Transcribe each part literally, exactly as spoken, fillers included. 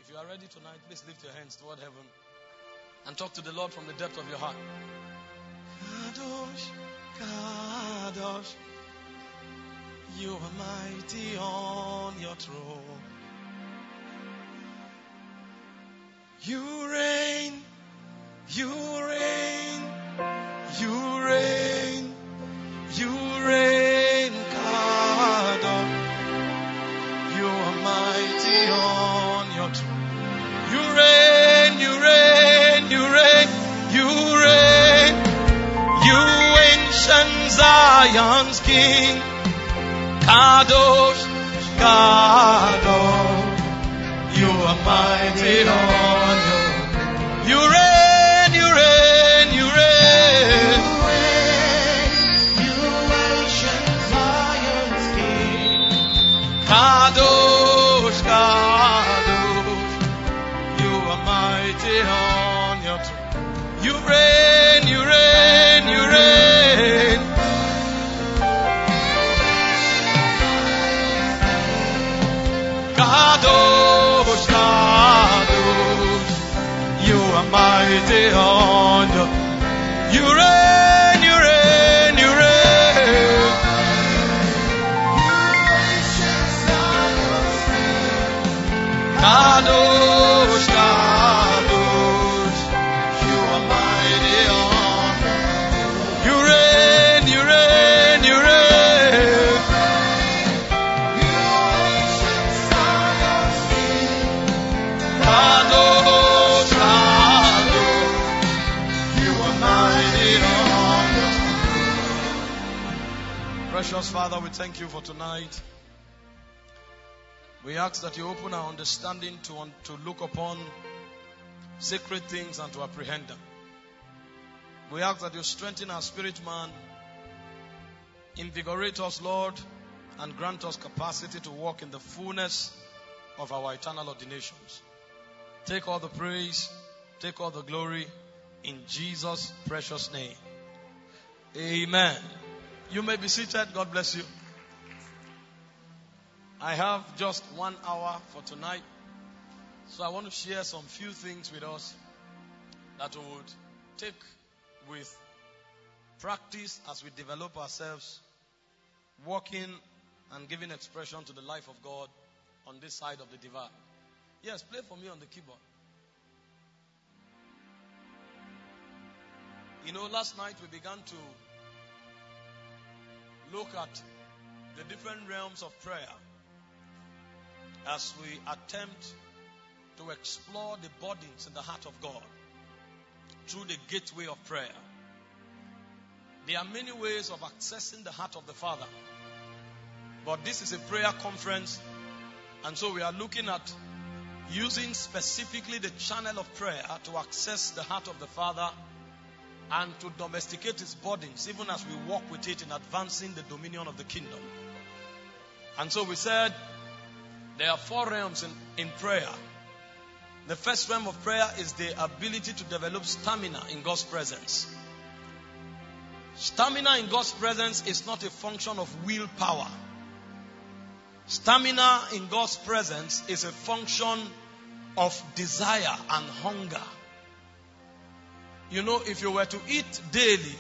If you are ready tonight, please lift your hands toward heaven and talk to the Lord from the depth of your heart. Kadosh, Kadosh, you are mighty on your throne. You reign, you reign, you reign, you reign, Kadosh. You are mighty on your throne. You reign, you reign, you reign, you reign. You ancient Zion's King. Kadosh, Kadosh. You are mighty on your throne. You reign, you reign, you reign. You ancient Zion's King. Kadosh, Kadosh, you are mighty on your throne. You reign, you reign, you reign. Kadosh, Kadosh, you are mighty on your throne. You reign, you reign, you reign. Kadosh, Kadosh, you are mighty on. You reign, you reign, you reign. Kadosh, Kadosh, you are mighty on. Precious Father, we thank you for tonight. We ask that you open our understanding to, to look upon sacred things and to apprehend them. We ask that you strengthen our spirit man, invigorate us, Lord, and grant us capacity to walk in the fullness of our eternal ordinations. Take all the praise, take all the glory, in Jesus' precious name. Amen. You may be seated. God bless you. I have just one hour for tonight, so I want to share some few things with us that we would take with practice as we develop ourselves, walking and giving expression to the life of God on this side of the divide. Yes, play for me on the keyboard. You know, last night we began to look at the different realms of prayer as we attempt to explore the burdens in the heart of God through the gateway of prayer. There are many ways of accessing the heart of the Father, but this is a prayer conference, and so we are looking at using specifically the channel of prayer to access the heart of the Father and to domesticate his burdens, even as we walk with it in advancing the dominion of the kingdom. And so we said there are four realms in, in prayer. The first realm of prayer is the ability to develop stamina in God's presence. Stamina in God's presence is not a function of willpower. Stamina in God's presence is a function of desire and hunger. You know, if you were to eat daily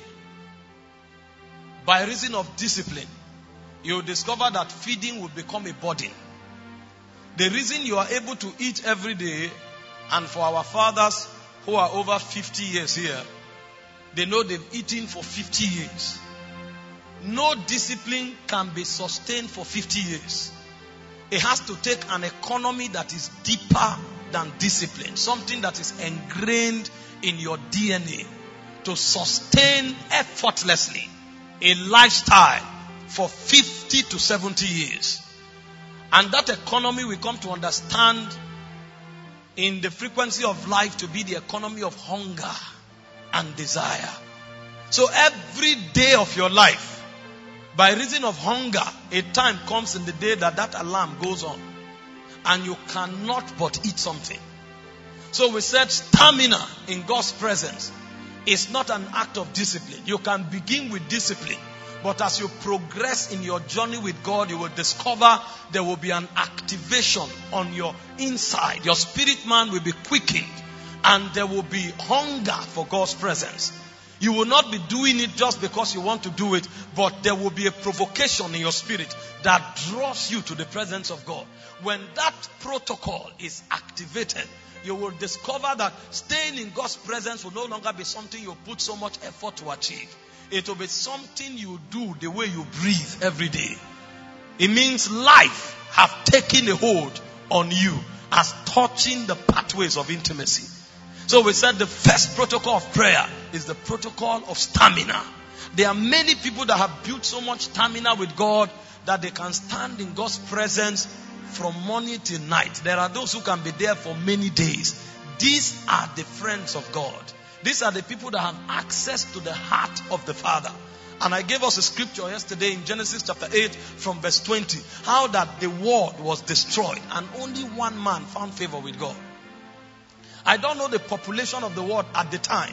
by reason of discipline, you will discover that feeding will become a burden. The reason you are able to eat every day, and for our fathers who are over fifty years here, they know they've eaten for fifty years. No discipline can be sustained for fifty years. It has to take an economy that is deeper than discipline. Something that is ingrained in your D N A to sustain effortlessly a lifestyle for fifty to seventy years. And that economy we come to understand in the frequency of life to be the economy of hunger and desire. So every day of your life, by reason of hunger, a time comes in the day that that alarm goes on and you cannot but eat something. So we said stamina in God's presence is not an act of discipline. You can begin with discipline, But as you progress in your journey with God, you will discover there will be an activation on your inside. Your spirit man will be quickened, and there will be hunger for God's presence. You will not be doing it just because you want to do it, but there will be a provocation in your spirit that draws you to the presence of God. When that protocol is activated, you will discover that staying in God's presence will no longer be something you put so much effort to achieve. It will be something you do the way you breathe every day. It means life have taken a hold on you as touching the pathways of intimacy. So we said the first protocol of prayer is the protocol of stamina. There are many people that have built so much stamina with God that they can stand in God's presence from morning till night. There are those who can be there for many days. These are the friends of God. These are the people that have access to the heart of the Father. And I gave us a scripture yesterday in Genesis chapter eight from verse twenty. How that the world was destroyed and only one man found favor with God. I don't know the population of the world at the time,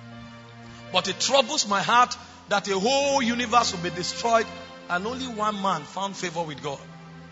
but it troubles my heart that a whole universe will be destroyed and only one man found favor with God.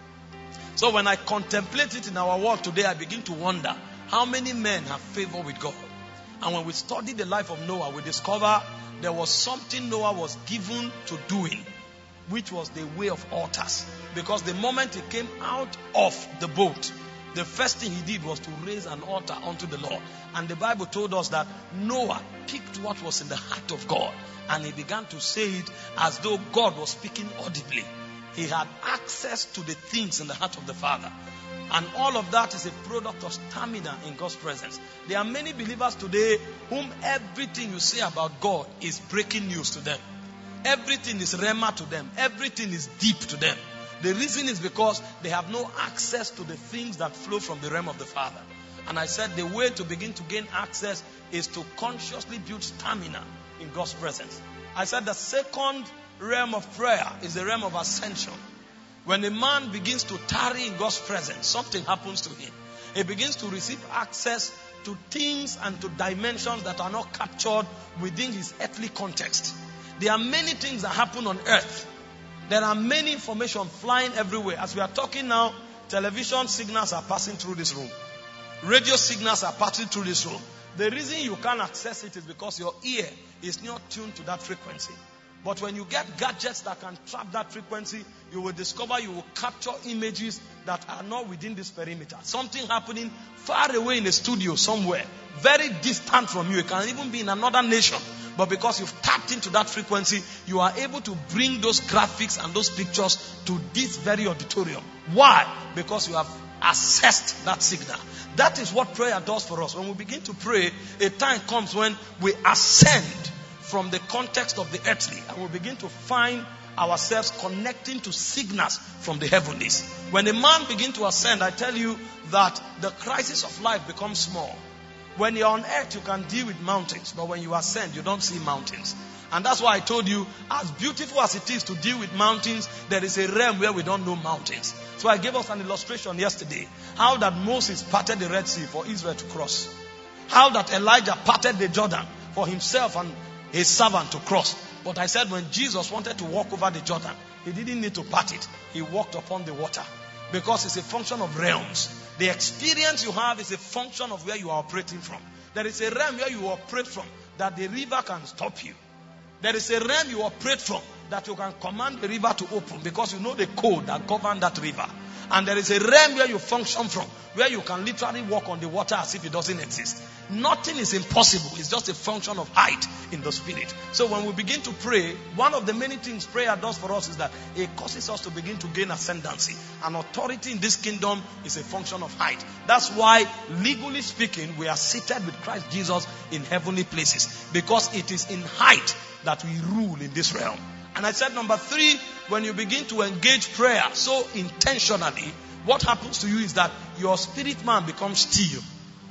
So when I contemplate it in our world today, I begin to wonder how many men have favor with God. And when we study the life of Noah, we discover there was something Noah was given to doing, which was the way of altars. Because the moment he came out of the boat, the first thing he did was to raise an altar unto the Lord. And the Bible told us that Noah picked what was in the heart of God, and he began to say it as though God was speaking audibly. He had access to the things in the heart of the Father. And all of that is a product of stamina in God's presence. There are many believers today whom everything you say about God is breaking news to them. Everything is rhema to them. Everything is deep to them. The reason is because they have no access to the things that flow from the realm of the Father. And I said the way to begin to gain access is to consciously build stamina in God's presence. I said the second realm of prayer is the realm of ascension. When a man begins to tarry in God's presence, something happens to him. He begins to receive access to things and to dimensions that are not captured within his earthly context. There are many things that happen on earth. There are many information flying everywhere. As we are talking now, television signals are passing through this room. Radio signals are passing through this room. The reason you can't access it is because your ear is not tuned to that frequency. But when you get gadgets that can trap that frequency, you will discover you will capture images that are not within this perimeter. Something happening far away in a studio somewhere, very distant from you. It can even be in another nation. But because you've tapped into that frequency, you are able to bring those graphics and those pictures to this very auditorium. Why? Because you have assessed that signal. That is what prayer does for us. When we begin to pray, a time comes when we ascend from the context of the earthly, and we begin to find ourselves connecting to signals from the heavenlies. When a man begins to ascend, I tell you that the crisis of life becomes small. When you're on earth, you can deal with mountains, but when you ascend, you don't see mountains. And that's why I told you, as beautiful as it is to deal with mountains, there is a realm where we don't know mountains. So I gave us an illustration yesterday, how that Moses parted the Red Sea for Israel to cross. How that Elijah parted the Jordan for himself and his servant to cross. But I said when Jesus wanted to walk over the Jordan, he didn't need to part it. He walked upon the water. Because it's a function of realms. The experience you have is a function of where you are operating from. There is a realm where you operate from that the river can stop you. There is a realm you operate from that you can command the river to open because you know the code that governs that river. And there is a realm where you function from, where you can literally walk on the water as if it doesn't exist. Nothing is impossible. It's just a function of height in the spirit. So when we begin to pray, one of the many things prayer does for us is that it causes us to begin to gain ascendancy. And authority in this kingdom is a function of height. That's why, legally speaking, we are seated with Christ Jesus in heavenly places. Because it is in height that we rule in this realm. And I said number three, when you begin to engage prayer so intentionally, what happens to you is that your spirit man becomes still.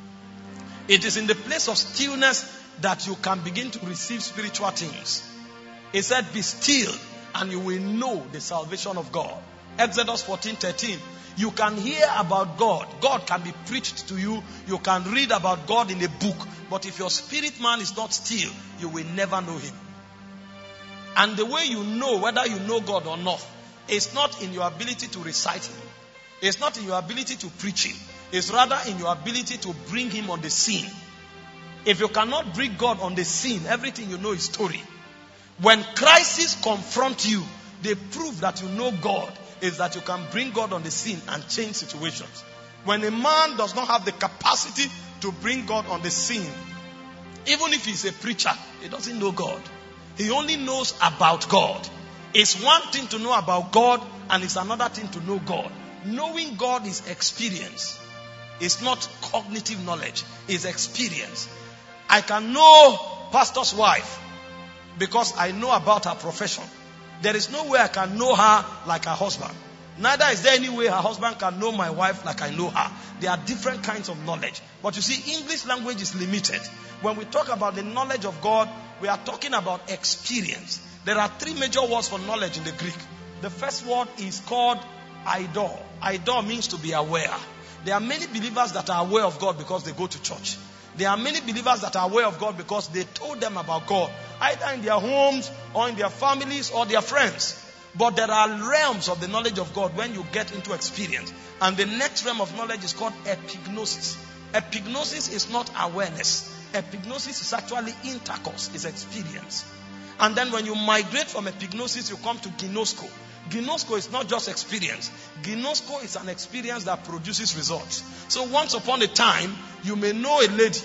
It is in the place of stillness that you can begin to receive spiritual things. He said, be still and you will know the salvation of God. Exodus fourteen thirteen. You can hear about God. God can be preached to you. You can read about God in a book. But if your spirit man is not still, you will never know him. And the way you know whether you know God or not is not in your ability to recite Him. It's not in your ability to preach Him. It's rather in your ability to bring Him on the scene. If you cannot bring God on the scene, everything you know is story. When crises confront you, the proof that you know God is that you can bring God on the scene and change situations. When a man does not have the capacity to bring God on the scene, even if he's a preacher, he doesn't know God. He only knows about God. It's one thing to know about God, and it's another thing to know God. Knowing God is experience. It's not cognitive knowledge. It's experience. I can know pastor's wife because I know about her profession. There is no way I can know her like her husband. Neither is there any way her husband can know my wife like I know her. There are different kinds of knowledge. But you see, English language is limited. When we talk about the knowledge of God, we are talking about experience. There are three major words for knowledge in the Greek. The first word is called idol. Idol means to be aware. There are many believers that are aware of God because they go to church. There are many believers that are aware of God because they told them about God, either in their homes or in their families or their friends. But there are realms of the knowledge of God when you get into experience. And the next realm of knowledge is called epignosis. Epignosis is not awareness. Epignosis is actually intercourse, is experience. And then when you migrate from epignosis, you come to ginosko. Ginosko is not just experience. Ginosko is an experience that produces results. So once upon a time, you may know a lady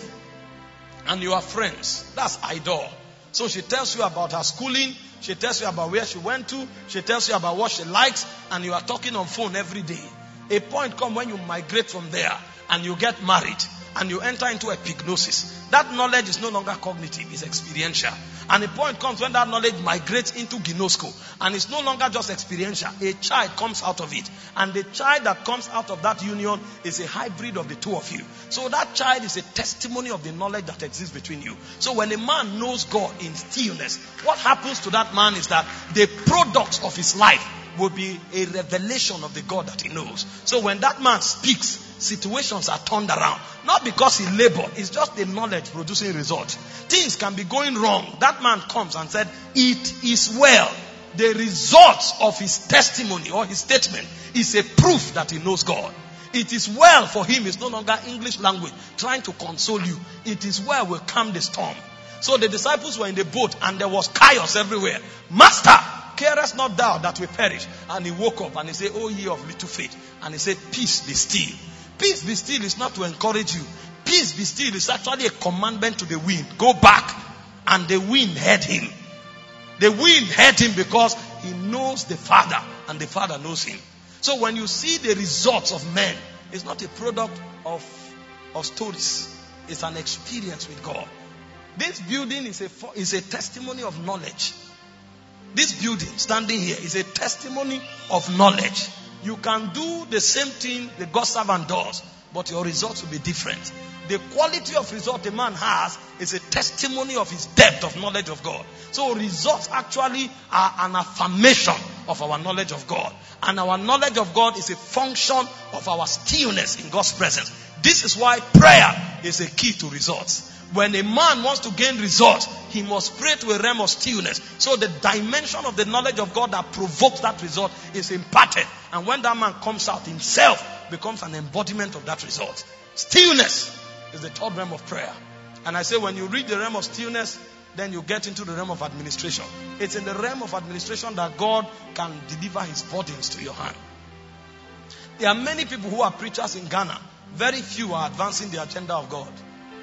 and you are friends. That's idol. So she tells you about her schooling. She tells you about where she went to. She tells you about what she likes. And you are talking on phone every day. A point comes when you migrate from there and you get married and you enter into epignosis. That knowledge is no longer cognitive, it's experiential. And a point comes when that knowledge migrates into ginosko. And it's no longer just experiential. A child comes out of it. And the child that comes out of that union is a hybrid of the two of you. So that child is a testimony of the knowledge that exists between you. So when a man knows God in stillness, what happens to that man is that the products of his life will be a revelation of the God that he knows. So when that man speaks, situations are turned around. Not because he labored, it's just the knowledge producing results. Things can be going wrong. That man comes and said, it is well. The results of his testimony or his statement is a proof that he knows God. It is well for him. It's no longer English language trying to console you. It is well will calm the storm. So the disciples were in the boat and there was chaos everywhere. Master, carest not thou that we perish? And he woke up and he said, oh ye of little faith. And he said, peace be still. Peace be still is not to encourage you. Peace be still is actually a commandment to the wind. Go back. And the wind heard him. The wind heard him because he knows the Father and the Father knows him. So when you see the results of men, it's not a product of, of stories. It's an experience with God. This building is a, is a testimony of knowledge. This building standing here is a testimony of knowledge. You can do the same thing the God servant does, but your results will be different. The quality of result a man has is a testimony of his depth of knowledge of God. So results actually are an affirmation of our knowledge of God. And our knowledge of God is a function of our stillness in God's presence. This is why prayer is a key to results. When a man wants to gain results, he must pray to a realm of stillness. So the dimension of the knowledge of God that provokes that result is imparted. And when that man comes out, himself becomes an embodiment of that result. Stillness is the third realm of prayer. And I say when you reach the realm of stillness, then you get into the realm of administration. It's in the realm of administration that God can deliver his burdens to your hand. There are many people who are preachers in Ghana. Very few are advancing the agenda of God.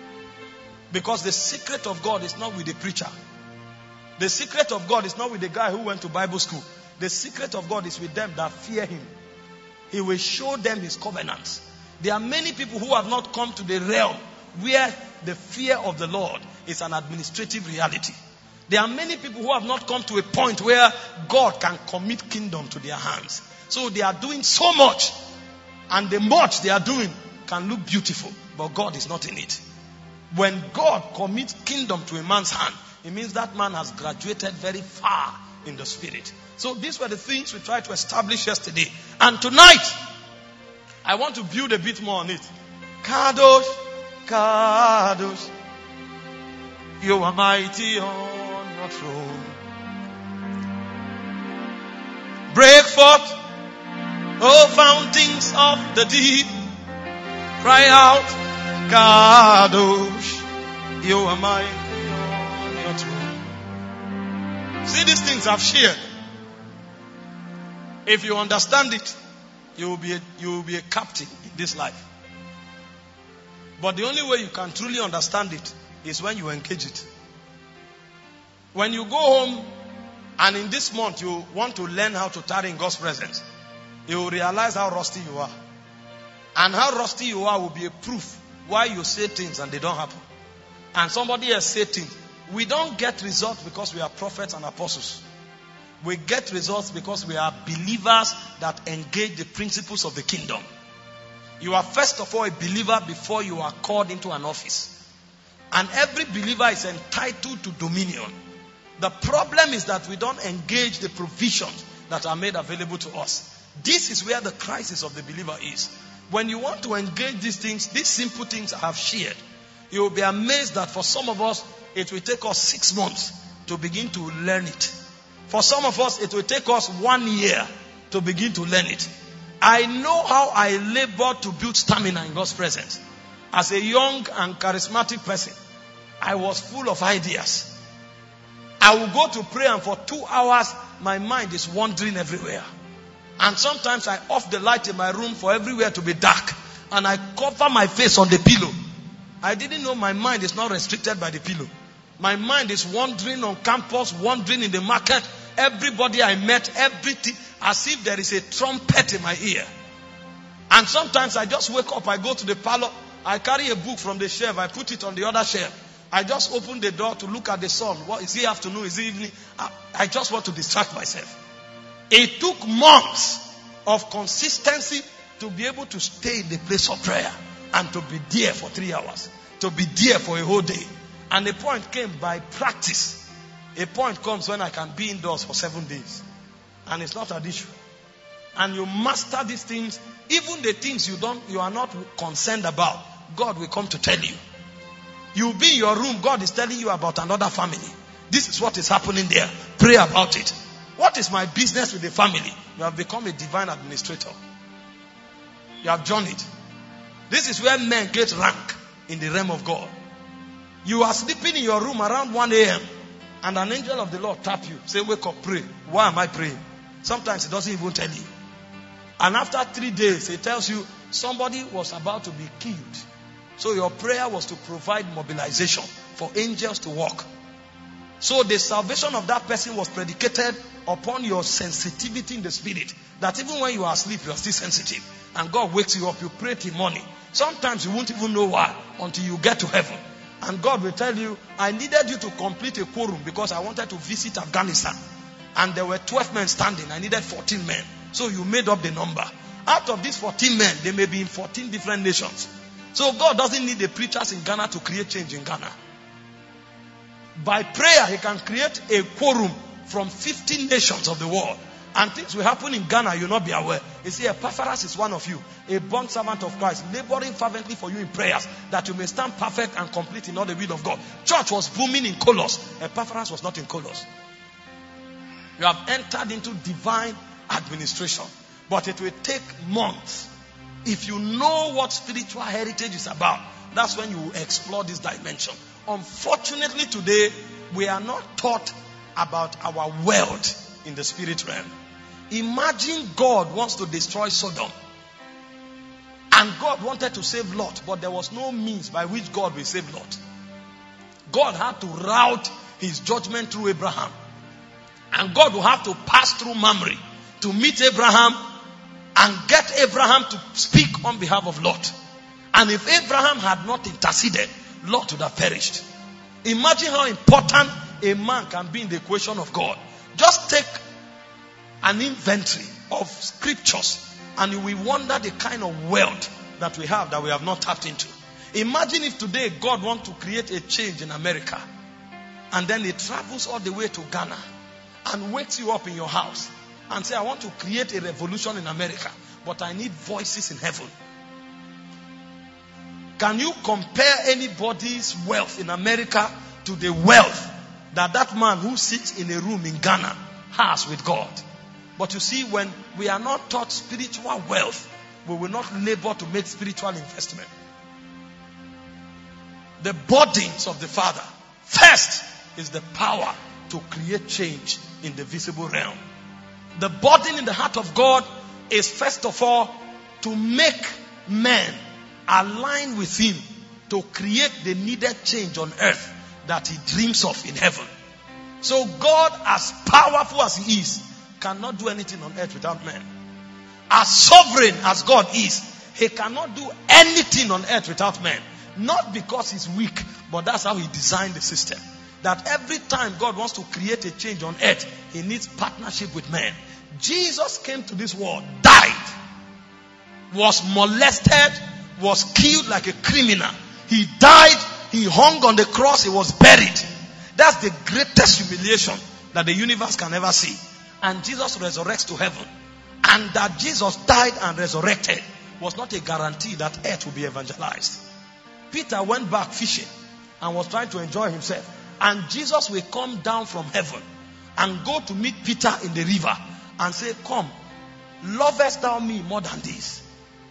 Because the secret of God is not with the preacher. The secret of God is not with the guy who went to Bible school. The secret of God is with them that fear him. He will show them his covenants. There are many people who have not come to the realm where the fear of the Lord is an administrative reality. There are many people who have not come to a point where God can commit kingdom to their hands. So they are doing so much. And the much they are doing can look beautiful. But God is not in it. When God commits kingdom to a man's hand, it means that man has graduated very far in the spirit. So these were the things we tried to establish yesterday. And tonight, I want to build a bit more on it. Kadosh, Kadosh, you are mighty on your throne. Break forth, O fountains of the deep. Cry out, Kadosh, you are mine on your throne. See, these things I've shared. If you understand it, you will be a, you will be a captain in this life. But the only way you can truly understand it is when you engage it. When you go home and in this month you want to learn how to tarry in God's presence, you will realize how rusty you are. And how rusty you are will be a proof why you say things and they don't happen. And somebody else say things. We don't get results because we are prophets and apostles. We get results because we are believers that engage the principles of the kingdom. You are first of all a believer before you are called into an office. And every believer is entitled to dominion. The problem is that we don't engage the provisions that are made available to us. This is where the crisis of the believer is. When you want to engage these things, these simple things I have shared, you will be amazed that for some of us, it will take us six months to begin to learn it. For some of us, it will take us one year to begin to learn it. I know how I labored to build stamina in God's presence. As a young and charismatic person, I was full of ideas. I will go to pray and for two hours, my mind is wandering everywhere. And sometimes I off the light in my room for everywhere to be dark. And I cover my face on the pillow. I didn't know my mind is not restricted by the pillow. My mind is wandering on campus, wandering in the market. Everybody I met, everything, as if there is a trumpet in my ear. And sometimes I just wake up, I go to the parlor, I carry a book from the shelf, I put it on the other shelf. I just open the door to look at the sun. What is it afternoon? Is it evening? I, I just want to distract myself. It took months of consistency to be able to stay in the place of prayer and to be there for three hours, to be there for a whole day. And the point came by practice. A point comes when I can be indoors for seven days. And it's not an issue. And you master these things, even the things you don't, you are not concerned about, God will come to tell you. You'll be in your room, God is telling you about another family. This is what is happening there. Pray about it. What is my business with the family? You have become a divine administrator. You have journeyed. This is where men get rank in the realm of God. You are sleeping in your room around one a.m. and an angel of the Lord tap you. Say, wake up, pray. Why am I praying? Sometimes he doesn't even tell you. And after three days, he tells you somebody was about to be killed. So your prayer was to provide mobilization for angels to walk. So the salvation of that person was predicated upon your sensitivity in the spirit. That even when you are asleep, you are still sensitive. And God wakes you up, you pray till morning. Sometimes you won't even know why until you get to heaven. And God will tell you, I needed you to complete a quorum because I wanted to visit Afghanistan. And there were twelve men standing. I needed fourteen men. So you made up the number. Out of these fourteen men, they may be in fourteen different nations. So God doesn't need the preachers in Ghana to create change in Ghana. By prayer, he can create a quorum from fifteen nations of the world. And things will happen in Ghana, you'll not be aware. You see, Epaphras is one of you, a bond servant of Christ, laboring fervently for you in prayers, that you may stand perfect and complete in all the will of God. Church was booming in Colos. Epaphras was not in Colos. You have entered into divine administration. But it will take months. If you know what spiritual heritage is about, that's when you will explore this dimension. Unfortunately today, we are not taught about our wealth in the spirit realm. Imagine God wants to destroy Sodom. And God wanted to save Lot, but there was no means by which God will save Lot. God had to route his judgment through Abraham. And God will have to pass through Mamre to meet Abraham and get Abraham to speak on behalf of Lot. And if Abraham had not interceded, Lot would have perished. Imagine how important a man can be in the equation of God. Just take an inventory of scriptures and you will wonder the kind of wealth that we have that we have not tapped into. Imagine if today God wants to create a change in America and then it travels all the way to Ghana and wakes you up in your house and say, I want to create a revolution in America, but I need voices in heaven. Can you compare anybody's wealth in America to the wealth that that man who sits in a room in Ghana has with God? But you see, when we are not taught spiritual wealth, we will not labor to make spiritual investment. The burdens of the Father, first, is the power to create change in the visible realm. The burden in the heart of God is, first of all, to make men align with Him to create the needed change on earth that He dreams of in heaven. So God, as powerful as He is, cannot do anything on earth without men. As sovereign as God is, He cannot do anything on earth without men. Not because He's weak, but that's how He designed the system. That every time God wants to create a change on earth, He needs partnership with men. Jesus came to this world, died, was molested, was killed like a criminal. He died, He hung on the cross, He was buried. That's the greatest humiliation that the universe can ever see. And Jesus resurrects to heaven. And that Jesus died and resurrected was not a guarantee that earth will be evangelized. Peter went back fishing and was trying to enjoy himself. And Jesus will come down from heaven and go to meet Peter in the river and say, come, lovest thou me more than this?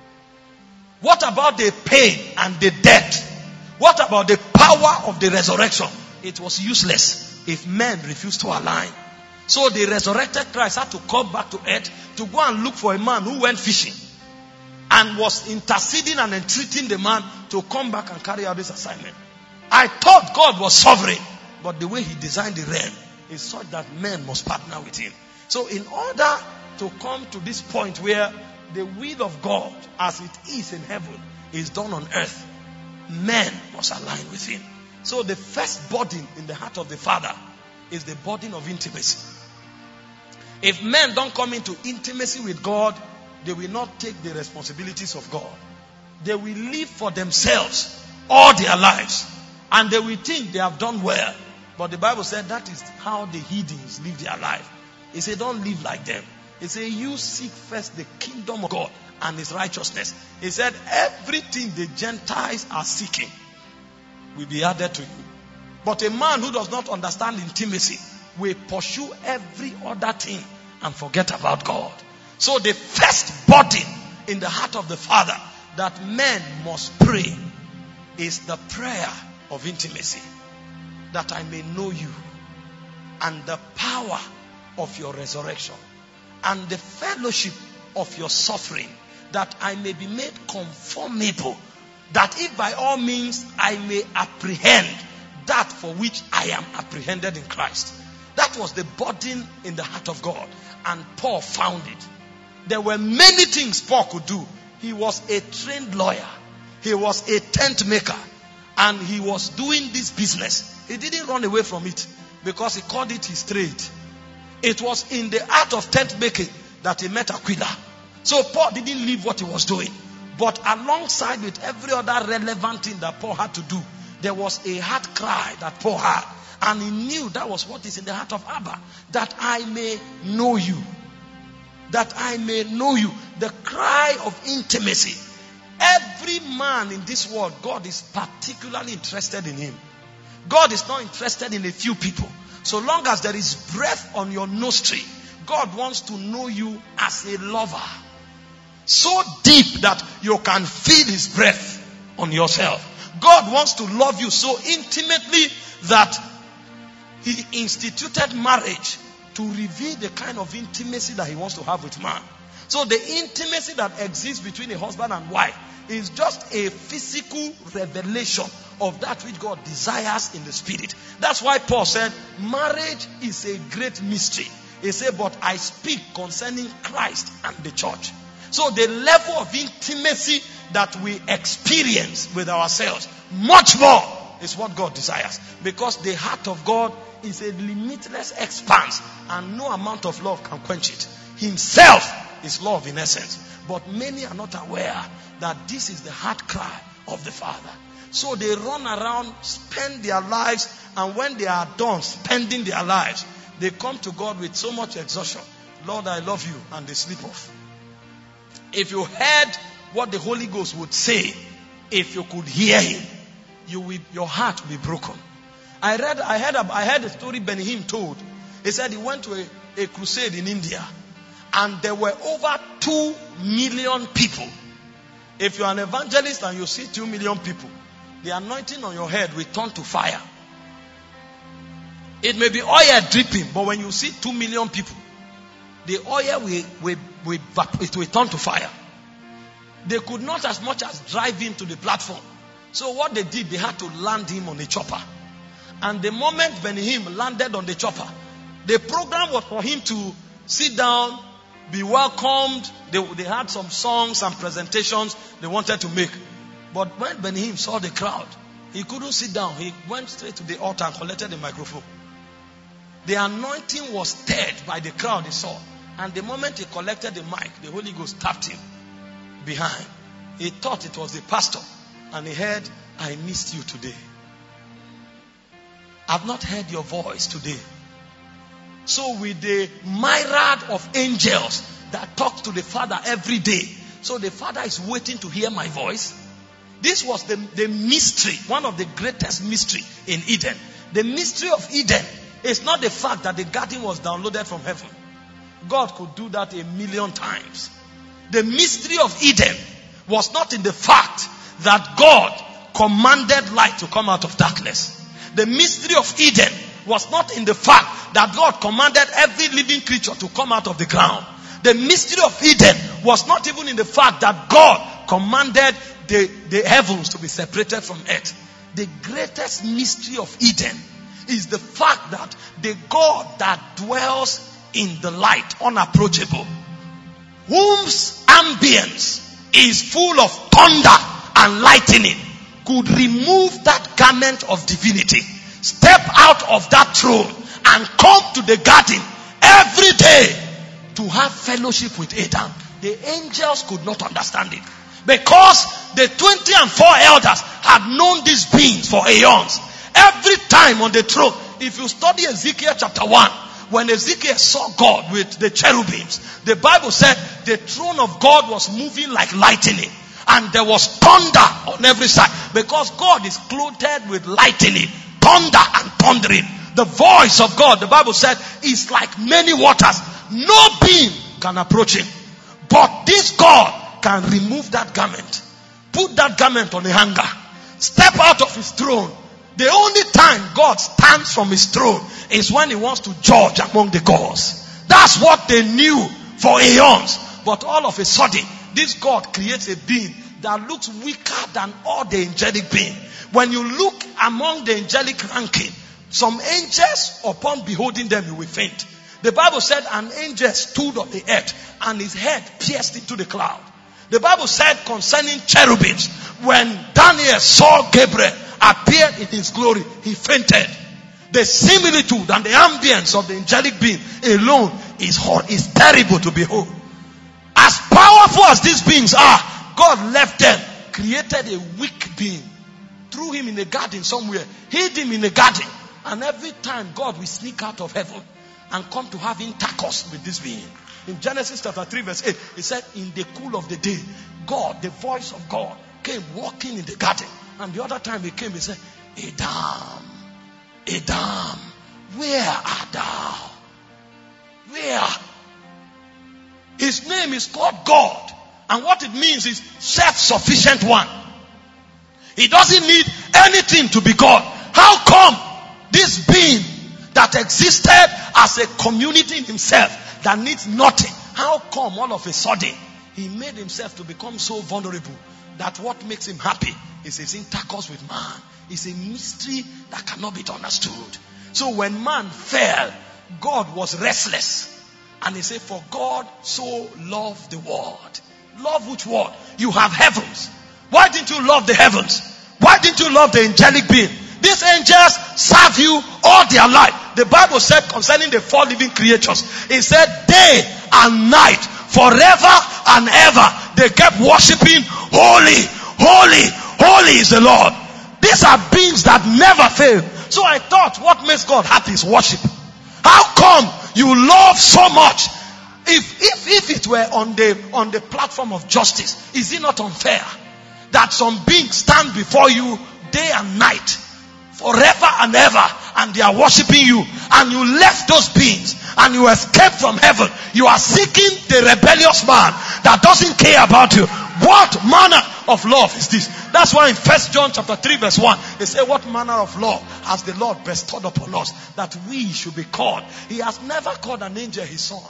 What about the pain and the death? What about the power of the resurrection? It was useless if men refused to align. So the resurrected Christ had to come back to earth to go and look for a man who went fishing and was interceding and entreating the man to come back and carry out this assignment. I thought God was sovereign, but the way He designed the realm is such that men must partner with Him. So in order to come to this point where the will of God as it is in heaven is done on earth, men must align with Him. So the first burden in the heart of the Father is the burden of intimacy. If men don't come into intimacy with God, they will not take the responsibilities of God. They will live for themselves all their lives. And they will think they have done well. But the Bible said that is how the heathens live their life. It said, don't live like them. It said, you seek first the kingdom of God and His righteousness. It said, everything the Gentiles are seeking will be added to you. But a man who does not understand intimacy will pursue every other thing and forget about God. So the first burden in the heart of the Father that men must pray is the prayer of intimacy. That I may know you and the power of your resurrection and the fellowship of your suffering, that I may be made conformable, that if by all means I may apprehend that for which I am apprehended in Christ. That was the burden in the heart of God, and Paul found it. There were many things Paul could do. He was a trained lawyer. He was a tent maker. And he was doing this business. He didn't run away from it because he called it his trade. It was in the art of tent making that he met Aquila. So Paul didn't leave what he was doing. But alongside with every other relevant thing that Paul had to do, there was a heart cry that Paul had. And he knew that was what is in the heart of Abba. That I may know you. That I may know you. The cry of intimacy. Every man in this world, God is particularly interested in him. God is not interested in a few people. So long as there is breath on your nostril, God wants to know you as a lover. So deep that you can feel His breath on yourself. God wants to love you so intimately that He instituted marriage to reveal the kind of intimacy that He wants to have with man. So the intimacy that exists between a husband and wife is just a physical revelation of that which God desires in the spirit. That's why Paul said, marriage is a great mystery. He said, but I speak concerning Christ and the church. So the level of intimacy that we experience with ourselves, much more is what God desires. Because the heart of God is a limitless expanse and no amount of love can quench it. Himself is love in essence. But many are not aware that this is the heart cry of the Father. So they run around, spend their lives, and when they are done spending their lives, they come to God with so much exhaustion. Lord, I love you, and they sleep off. If you heard what the Holy Ghost would say, if you could hear Him, you will, your heart will be broken. I read, I heard, I heard a story Benny Hinn told. He said he went to a, a crusade in India. And there were over two million people. If you are an evangelist and you see two million people, the anointing on your head will turn to fire. It may be oil dripping, but when you see two million people, the oil will, will, will, it will turn to fire. They could not as much as drive him to the platform. So what they did, they had to land him on a chopper. And the moment Benny Hinn landed on the chopper, the program was for him to sit down, be welcomed. They, they had some songs and presentations they wanted to make. But when Benny Hinn saw the crowd, he couldn't sit down. He went straight to the altar and collected the microphone. The anointing was stirred by the crowd he saw. And the moment he collected the mic, the Holy Ghost tapped him behind. He thought it was the pastor. And he heard, I missed you today. I've not heard your voice today. So with the myriad of angels that talk to the Father every day, so the Father is waiting to hear my voice. This was the, the mystery, one of the greatest mystery in Eden. The mystery of Eden is not the fact that the garden was downloaded from heaven. God could do that a million times. The mystery of Eden was not in the fact that God commanded light to come out of darkness. The mystery of Eden was not in the fact that God commanded every living creature to come out of the ground. The mystery of Eden was not even in the fact that God commanded the, the heavens to be separated from earth. The greatest mystery of Eden is the fact that the God that dwells in the light, unapproachable, whose ambience is full of thunder and lightning, could remove that garment of divinity, step out of that throne and come to the garden every day to have fellowship with Adam. The angels could not understand it, because the twenty and four elders had known these beings for aeons. Every time on the throne, if you study Ezekiel chapter one, when Ezekiel saw God with the cherubims, the Bible said the throne of God was moving like lightning. And there was thunder on every side. Because God is clothed with lightning, thunder and thundering. The voice of God, the Bible said, is like many waters. No being can approach him. But this God can remove that garment. Put that garment on a hanger. Step out of his throne. The only time God stands from his throne is when he wants to judge among the gods. That's what they knew for aeons. But all of a sudden, this God creates a being that looks weaker than all the angelic beings. When you look among the angelic ranking, some angels, upon beholding them, you will faint. The Bible said an angel stood on the earth and his head pierced into the cloud. The Bible said concerning cherubims, when Daniel saw Gabriel appear in his glory, he fainted. The similitude and the ambience of the angelic being alone is, is terrible to behold. As powerful as these beings are, God left them, created a weak being, threw him in a garden somewhere, hid him in a garden. And every time God will sneak out of heaven and come to have intercourse with this being. In Genesis chapter three verse eight, it said, in the cool of the day, God, the voice of God, came walking in the garden. And the other time he came, he said, Adam, Adam, where art thou? Where? His name is called God. And what it means is self-sufficient one. He doesn't need anything to be God. How come this being that existed as a community in himself, that needs nothing, how come all of a sudden he made himself to become so vulnerable that what makes him happy is his intercourse with man? It's a mystery that cannot be understood. So when man fell, God was restless. And he said, for God so loved the world. Love which world? You have heavens. Why didn't you love the heavens? Why didn't you love the angelic being? These angels serve you all their life. The Bible said concerning the four living creatures, it said day and night, forever and ever, they kept worshiping, holy, holy, holy is the Lord. These are beings that never fail. So I thought, what makes God happy is worship. How come you love so much? If, if, if it were on the, on the platform of justice, is it not unfair that some beings stand before you day and night, forever and ever, and they are worshiping you, and you left those beings and you escaped from heaven. You are seeking the rebellious man that doesn't care about you. What manner of love is this? That's why in First John chapter three verse one, they say, what manner of love has the Lord bestowed upon us, that we should be called? He has never called an angel his son.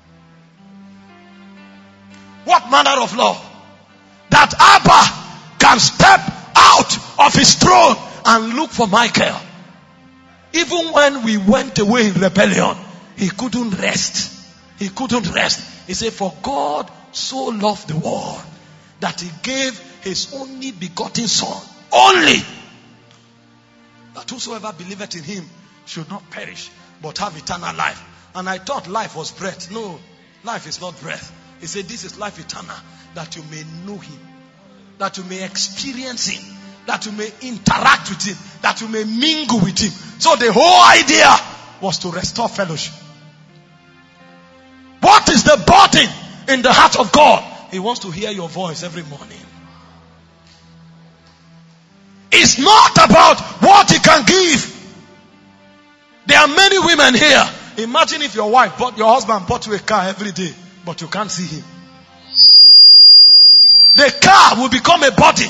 What manner of love? That Abba can step out of his throne and look for Michael. Even when we went away in rebellion, he couldn't rest. He couldn't rest. He said, for God so loved the world that he gave his only begotten son, only, that whosoever believeth in him should not perish, but have eternal life. And I thought life was breath. No, life is not breath. He said, this is life eternal, that you may know him, that you may experience him, that you may interact with him, that you may mingle with him. So the whole idea was to restore fellowship. What is the burden in the heart of God? He wants to hear your voice every morning. It's not about what he can give. There are many women here. Imagine if your wife bought, your husband bought you a car every day, but you can't see him. The car will become a burden.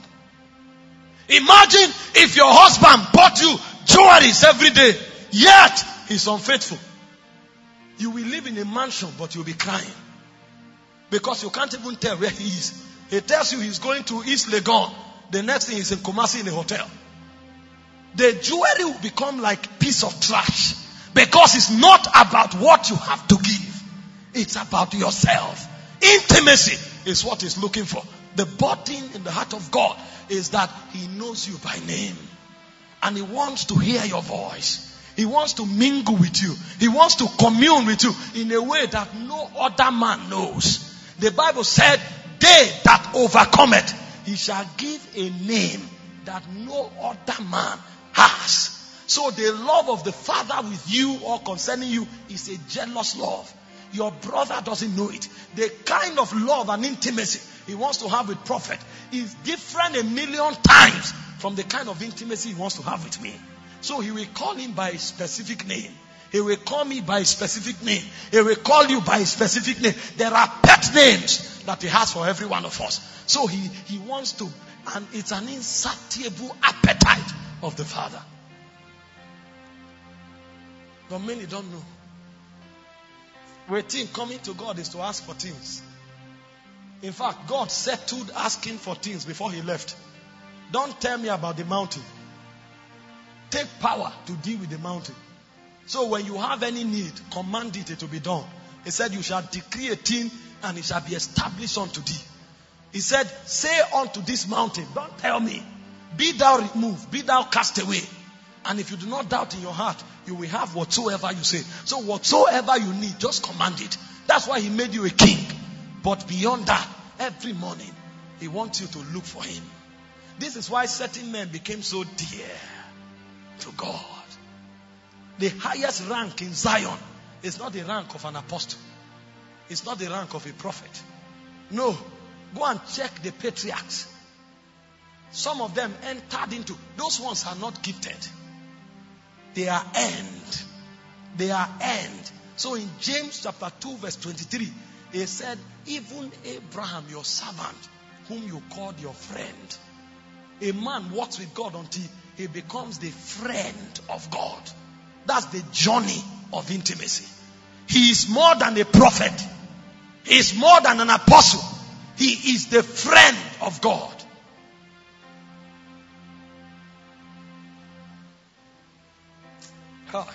Imagine if your husband bought you jewelries every day, yet he's unfaithful. You will live in a mansion, but you'll be crying. Because you can't even tell where he is. He tells you he's going to East Legon. The next thing is in Kumasi in a hotel. The jewelry will become like piece of trash. Because it's not about what you have to give. It's about yourself. Intimacy is what he's looking for. The burden in the heart of God is that he knows you by name. And he wants to hear your voice. He wants to mingle with you. He wants to commune with you in a way that no other man knows. The Bible said, they that overcome it, he shall give a name that no other man has. So the love of the Father with you or concerning you is a jealous love. Your brother doesn't know it. The kind of love and intimacy he wants to have with prophet is different a million times from the kind of intimacy he wants to have with me. So he will call him by a specific name. He will call me by a specific name. He will call you by a specific name. There are pet names that he has for every one of us. So he, he wants to, and it's an insatiable appetite of the Father. But many don't know. We think coming to God is to ask for things. In fact, God settled asking for things before he left. Don't tell me about the mountain. Take power to deal with the mountain. So when you have any need, command it to be done. He said, you shall decree a thing and it shall be established unto thee. He said, say unto this mountain, don't tell me, be thou removed, be thou cast away. And if you do not doubt in your heart, you will have whatsoever you say. So whatsoever you need, just command it. That's why he made you a king. But beyond that, every morning, he wants you to look for him. This is why certain men became so dear to God. The highest rank in Zion is not the rank of an apostle. It's not the rank of a prophet. No. Go and check the patriarchs. Some of them entered into, those ones are not gifted. They are earned. They are earned. So in James chapter two verse twenty-three, he said, even Abraham your servant, whom you called your friend. A man walks with God until he becomes the friend of God. That's the journey of intimacy. He is more than a prophet. He is more than an apostle. He is the friend of God. Hi.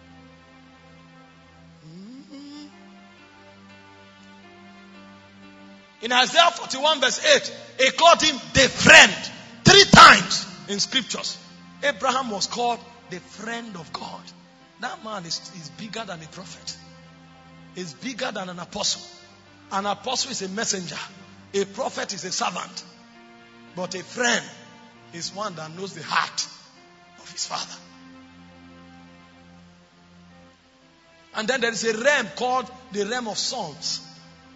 In Isaiah forty-one verse eight, he called him the friend. Three times in scriptures. Abraham was called the friend of God. That man is, is bigger than a prophet. He's bigger than an apostle. An apostle is a messenger. A prophet is a servant. But a friend is one that knows the heart of his Father. And then there is a realm called the realm of sons.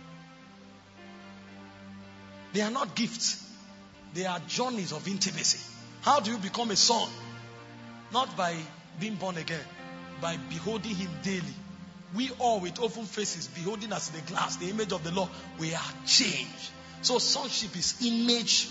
They are not gifts. They are journeys of intimacy. How do you become a son? Not by being born again? By beholding him daily. We all with open faces, beholding as in the glass, the image of the Lord, we are changed. So sonship is image.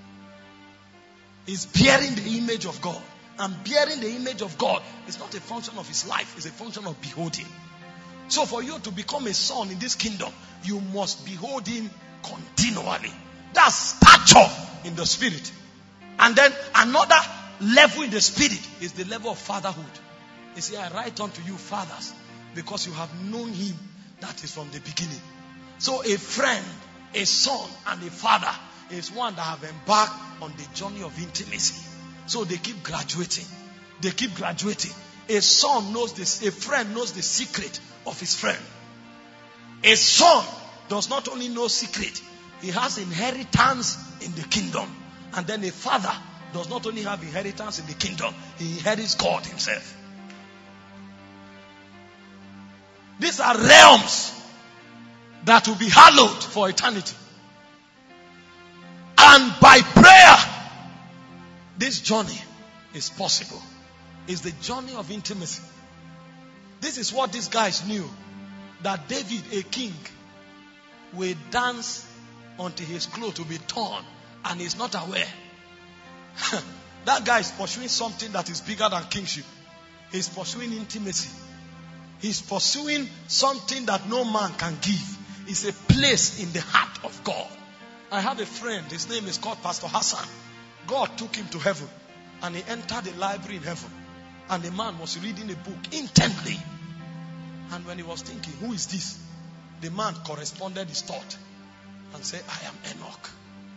Is bearing the image of God. And bearing the image of God is not a function of his life, it's a function of beholding. So for you to become a son in this kingdom, you must behold him continually. That's stature in the spirit. And then another level in the spirit is the level of fatherhood. You see, I write unto you fathers, because you have known him that is from the beginning. So a friend, a son, and a father is one that have embarked on the journey of intimacy. So they keep graduating. They keep graduating. A son knows this, a friend knows the secret of his friend. A son does not only know secret, he has inheritance in the kingdom. And then a father does not only have inheritance in the kingdom, he inherits God himself. These are realms that will be hallowed for eternity. And by prayer, this journey is possible. It's the journey of intimacy. This is what these guys knew. That David, a king, will dance until his clothes will be torn. And he's not aware. That guy is pursuing something that is bigger than kingship. He's pursuing intimacy. He's pursuing something that no man can give. It's a place in the heart of God. I have a friend, his name is called Pastor Hassan. God took him to heaven and he entered the library in heaven. And the man was reading a book intently. And when he was thinking, who is this? The man corresponded his thought and said, I am Enoch.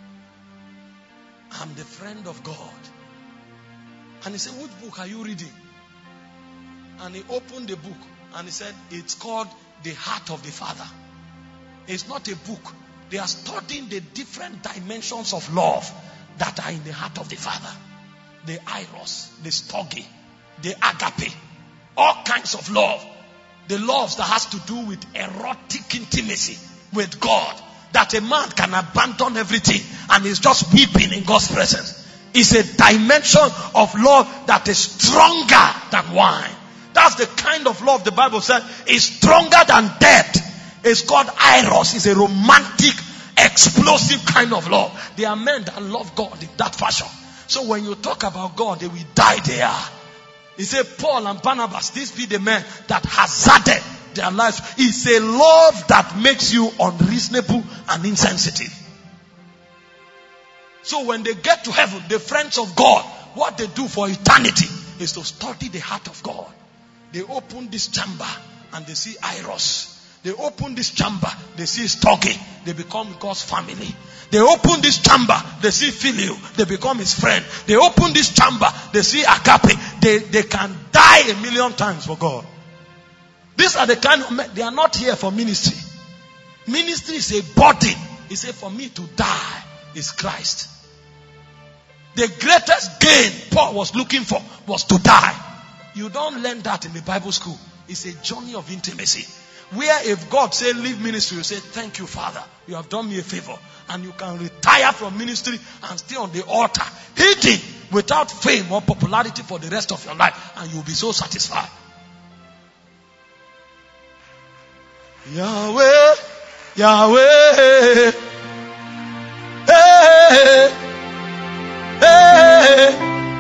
I'm the friend of God. And he said, which book are you reading? And he opened the book and he said, it's called The Heart of the Father. It's not a book. They are studying the different dimensions of love that are in the heart of the Father. The eros, the storge, the agape, all kinds of love. The loves that has to do with erotic intimacy with God. That a man can abandon everything and is just weeping in God's presence. It's a dimension of love that is stronger than wine. That's the kind of love the Bible says is stronger than death. It's called eros. It's a romantic, explosive kind of love. There are men that love God in that fashion. So when you talk about God, they will die there. He said, Paul and Barnabas, these be the men that hazarded their lives. It's a love that makes you unreasonable and insensitive. So when they get to heaven, the friends of God, what they do for eternity is to study the heart of God. They open this chamber and they see eros. They open this chamber, they see storge. They become God's family. They open this chamber, they see Phileo. They become his friend. They open this chamber, they see agape. They, they can die a million times for God. These are the kind of men, they are not here for ministry. Ministry is a burden. He said, for me to die is Christ. The greatest gain Paul was looking for was to die. You don't learn that in the Bible school. It's a journey of intimacy. Where if God say leave ministry, you say, thank you, Father. You have done me a favor. And you can retire from ministry and stay on the altar, hidden without fame or popularity for the rest of your life. And you'll be so satisfied. Yahweh, Yahweh, hey, hey,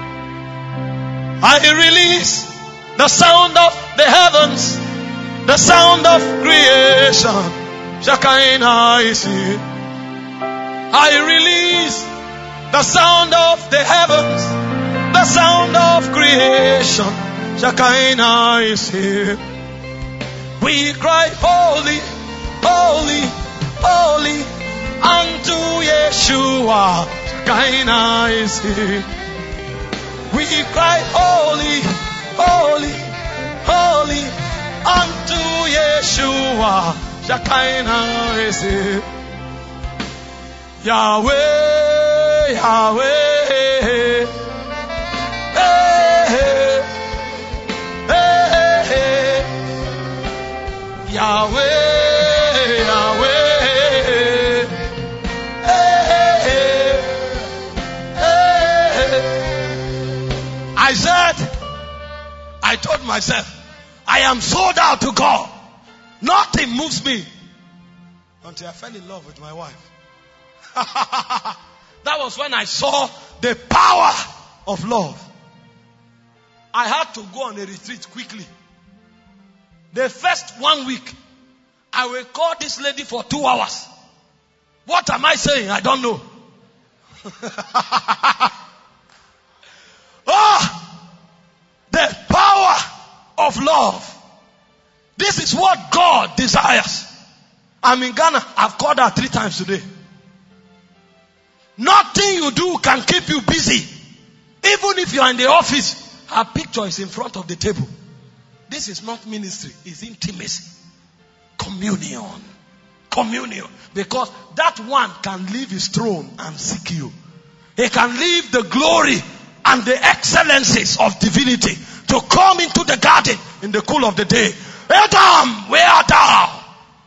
I release the sound of the heavens, the sound of creation. Shekinah is here. I release the sound of the heavens, the sound of creation. Shekinah is here. We cry, holy, holy, holy, unto Yeshua. Shekinah is here. We cry, holy, holy, holy, unto Yeshua. Shekinah is here. Yahweh, Yahweh, hey, hey, hey. Yahweh, Yahweh, hey, hey. I said, I I told myself, I am sold out to God. Nothing moves me. Until I fell in love with my wife. That was when I saw the power of love. I had to go on a retreat quickly. The first one week, I will call this lady for two hours. What am I saying? I don't know. Oh, the power of love. This is what God desires. I'm in Ghana. I've called her three times today. Nothing you do can keep you busy. Even if you are in the office, her picture is in front of the table. This is not ministry. It's intimacy. Communion. Communion. Because that one can leave his throne and seek you. He can leave the glory and the excellencies of divinity to come into the garden in the cool of the day. Adam, where art thou?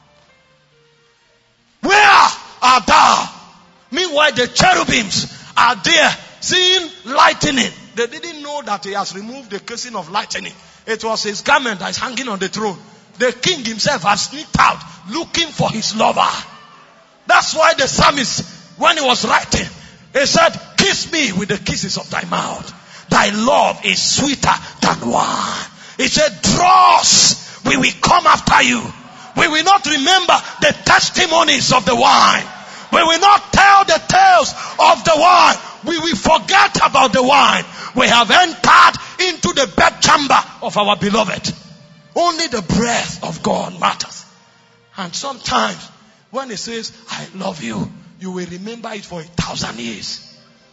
Where art thou? Meanwhile, the cherubims are there seeing lightning. They didn't know that he has removed the casing of lightning. It was his garment that is hanging on the throne. The king himself has sneaked out looking for his lover. That's why the psalmist, when he was writing, he said, kiss me with the kisses of thy mouth. Thy love is sweeter than wine. He said, draw us, we will come after you. We will not remember the testimonies of the wine. We will not tell the tales of the wine. We will forget about the wine. We have entered into the bedchamber of our beloved. Only the breath of God matters. And sometimes when he says, I love you, you will remember it for a thousand years.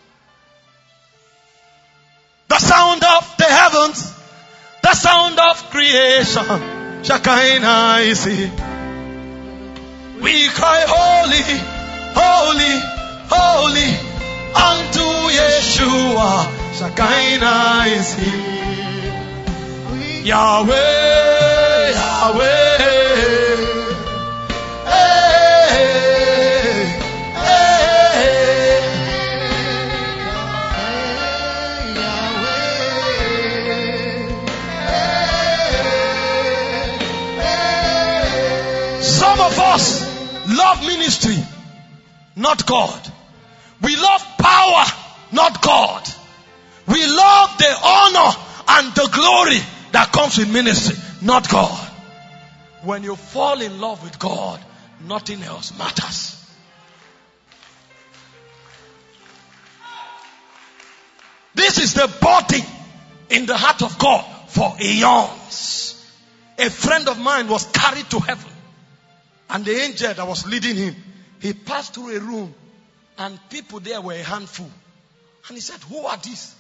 The sound of the heavens, the sound of creation, Shekinah is here. We cry holy, holy, holy, unto Yeshua, Shekinah is here. Yahweh, Yahweh, hey, hey, Yahweh. Some of us love ministry, not God. We love power, not God. We love the honor and the glory that comes with ministry, not God. When you fall in love with God, nothing else matters. This is the body in the heart of God for eons. A friend of mine was carried to heaven, and the angel that was leading him, he passed through a room, and people there were a handful. And he said, who are these?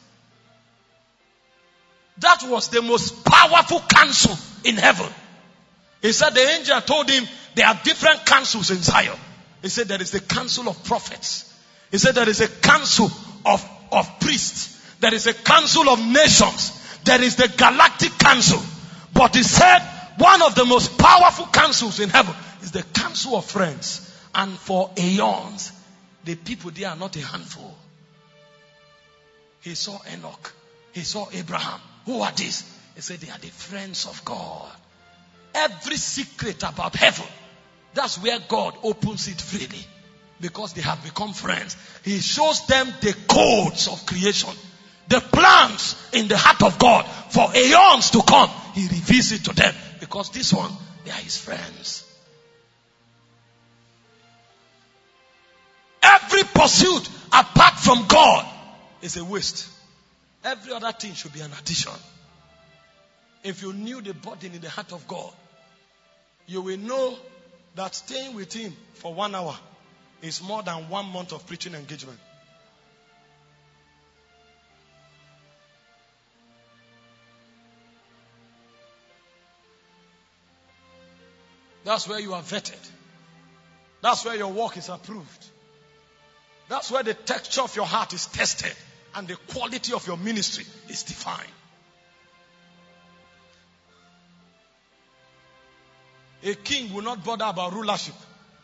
That was the most powerful council in heaven. He said the angel told him there are different councils in Zion. He said there is the council of prophets. He said there is a council of, of priests. There is a council of nations. There is the galactic council. But he said one of the most powerful councils in heaven is the council of friends. And for eons, the people there are not a handful. He saw Enoch. He saw Abraham. Who are these? He said they are the friends of God. Every secret about heaven, that's where God opens it freely. Because they have become friends. He shows them the codes of creation. The plans in the heart of God for eons to come. He reveals it to them. Because this one, they are his friends. Every pursuit apart from God is a waste. Every other thing should be an addition. If you knew the burden in the heart of God, you will know that staying with him for one hour is more than one month of preaching engagement. That's where you are vetted. That's where your work is approved. That's where the texture of your heart is tested. And the quality of your ministry is defined. A king will not bother about rulership.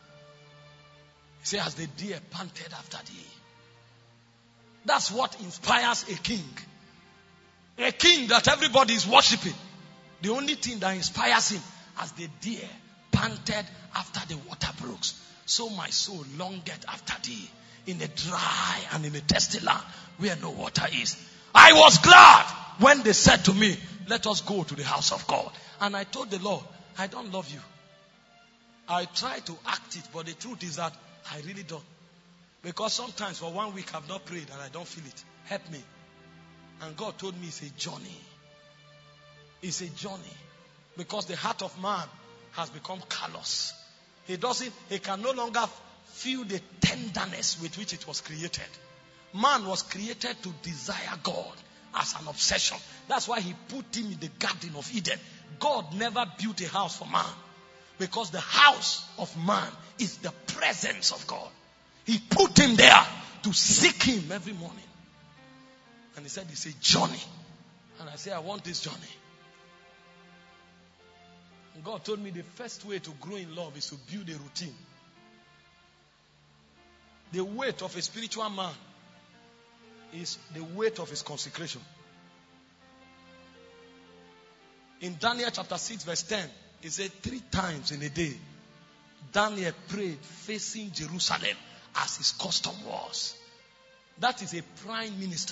He says, as the deer panted after thee. That's what inspires a king. A king that everybody is worshiping. The only thing that inspires him, as the deer panted after the water brooks, so my soul longeth after thee, in a dry and in a thirsty land where no water is. I was glad when they said to me, let us go to the house of God. And I told the Lord, I don't love you. I try to act it, but the truth is that I really don't. Because sometimes for one week I've not prayed and I don't feel it. Help me. And God told me it's a journey. It's a journey. Because the heart of man has become callous. He doesn't, he can no longer feel the tenderness with which it was created. Man was created to desire God as an obsession. That's why he put him in the Garden of Eden. God never built a house for man. Because the house of man is the presence of God. He put him there to seek him every morning. And he said it's a journey. And I said, I want this journey. And God told me the first way to grow in love is to build a routine. The weight of a spiritual man is the weight of his consecration. In Daniel chapter six verse ten, it said three times in a day, Daniel prayed facing Jerusalem as his custom was. That is a prime minister.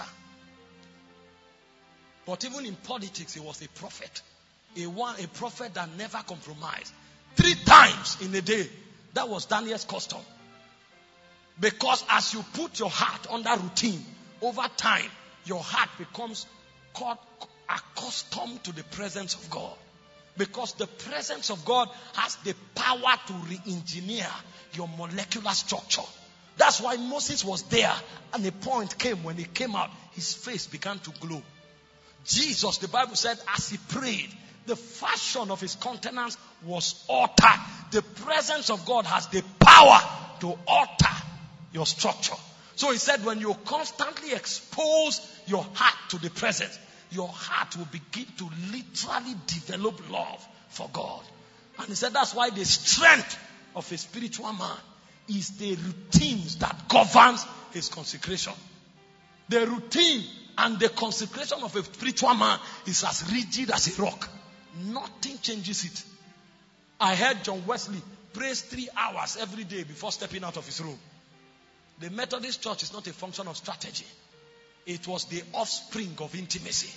But even in politics, he was a prophet. A, one, a prophet that never compromised. Three times in a day. That was Daniel's custom. Because as you put your heart under routine, over time, your heart becomes caught, accustomed to the presence of God. Because the presence of God has the power to re-engineer your molecular structure. That's why Moses was there, and a point came when he came out, his face began to glow. Jesus, the Bible said, as he prayed, the fashion of his countenance was altered. The presence of God has the power to alter your structure. So he said, when you constantly expose your heart to the presence, your heart will begin to literally develop love for God. And he said that's why the strength of a spiritual man is the routines that governs his consecration. The routine and the consecration of a spiritual man is as rigid as a rock. Nothing changes it. I heard John Wesley praise three hours every day before stepping out of his room. The Methodist Church is not a function of strategy. It was the offspring of intimacy.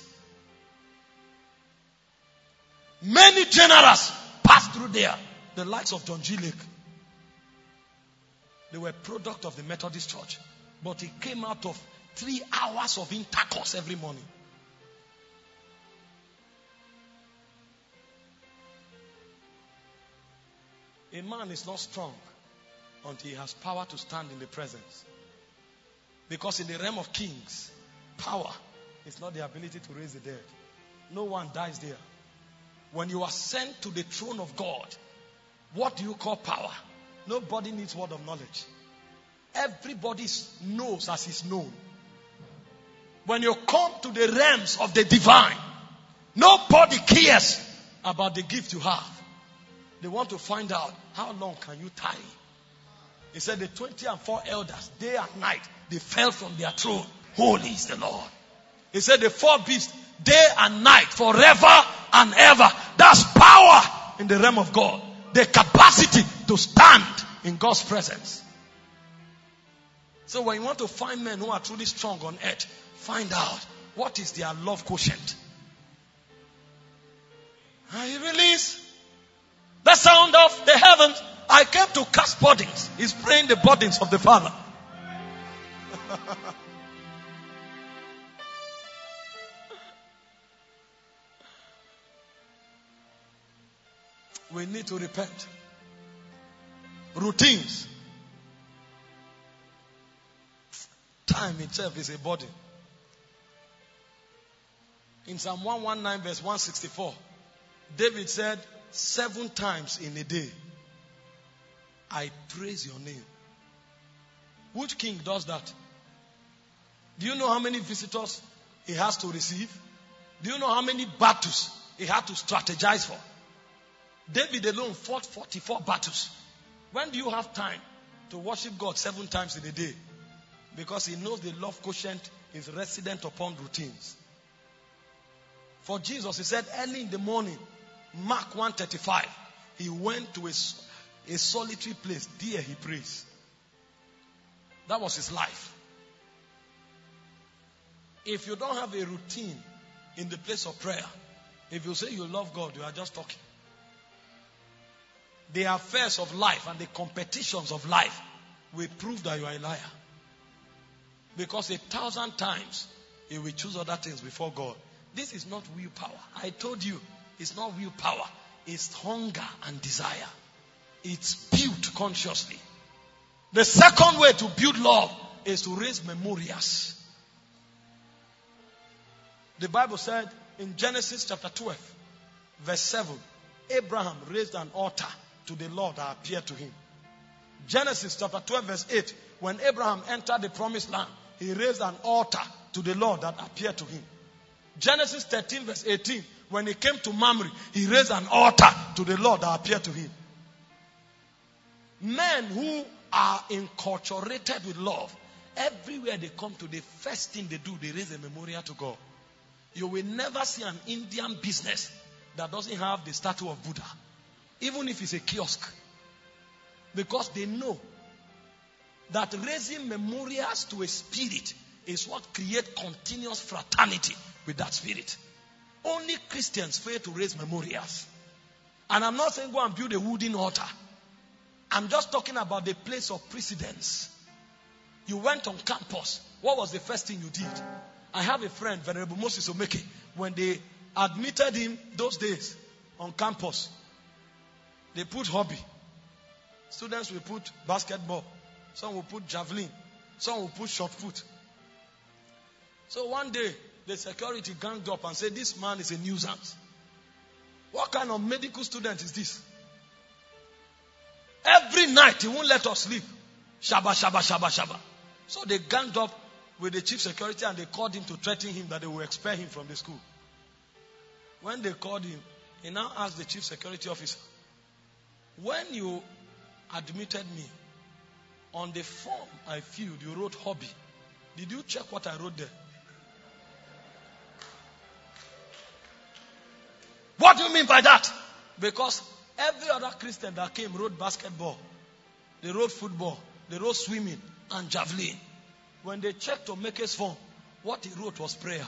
Many generals passed through there. The likes of John G. Lake. They were a product of the Methodist Church. But he came out of three hours of intercourse every morning. A man is not strong until he has power to stand in the presence. Because in the realm of kings, power is not the ability to raise the dead. No one dies there. When you are sent to the throne of God, what do you call power? Nobody needs word of knowledge. Everybody knows as is known. When you come to the realms of the divine, nobody cares about the gift you have. They want to find out, how long can you tarry? He said the twenty and four elders, day and night, they fell from their throne. Holy is the Lord. He said the four beasts, day and night, forever and ever. That's power in the realm of God. The capacity to stand in God's presence. So when you want to find men who are truly strong on earth, find out what is their love quotient. And he released the sound of the heavens. I came to cast burdens. He's praying the burdens of the Father. We need to repent. Routines. Time itself is a burden. In Psalm one nineteen verse one sixty-four, David said, seven times in a day, I praise your name. Which king does that? Do you know how many visitors he has to receive? Do you know how many battles he had to strategize for? David alone fought forty-four battles. When do you have time to worship God seven times in a day? Because he knows the love quotient is resident upon routines. For Jesus, he said early in the morning, Mark one thirty-five, he went to a, a solitary place. There he prays. That was his life. If you don't have a routine in the place of prayer, if you say you love God, you are just talking. The affairs of life and the competitions of life will prove that you are a liar. Because a thousand times you will choose other things before God. This is not willpower. I told you, it's not willpower. It's hunger and desire. It's built consciously. The second way to build love is to raise memorials. The Bible said in Genesis chapter twelve, verse seven, Abraham raised an altar to the Lord that appeared to him. Genesis chapter twelve, verse eight, when Abraham entered the promised land, he raised an altar to the Lord that appeared to him. Genesis thirteen, verse eighteen, when he came to Mamre, he raised an altar to the Lord that appeared to him. Men who are enculturated with love, everywhere they come to, the first thing they do, they raise a memorial to God. You will never see an Indian business that doesn't have the statue of Buddha, even if it's a kiosk. Because they know that raising memorials to a spirit is what creates continuous fraternity with that spirit. Only Christians fail to raise memorials. And I'm not saying go and build a wooden altar. I'm just talking about the place of precedence. You went on campus. What was the first thing you did? I have a friend, Venerable Moses Omeke. When they admitted him those days on campus, they put hobby. Students will put basketball. Some will put javelin. Some will put shot put. So one day, the security ganged up and said, this man is a nuisance. What kind of medical student is this? Every night, he won't let us sleep. Shaba, shaba, shaba, shaba. So they ganged up with the chief security and they called him to threaten him that they will expel him from the school. When they called him, he now asked the chief security officer, when you admitted me, on the form I filled, you wrote hobby. Did you check what I wrote there? What do you mean by that? Because every other Christian that came wrote basketball. They wrote football. They wrote swimming and javelin. When they checked to make his form, what he wrote was prayer.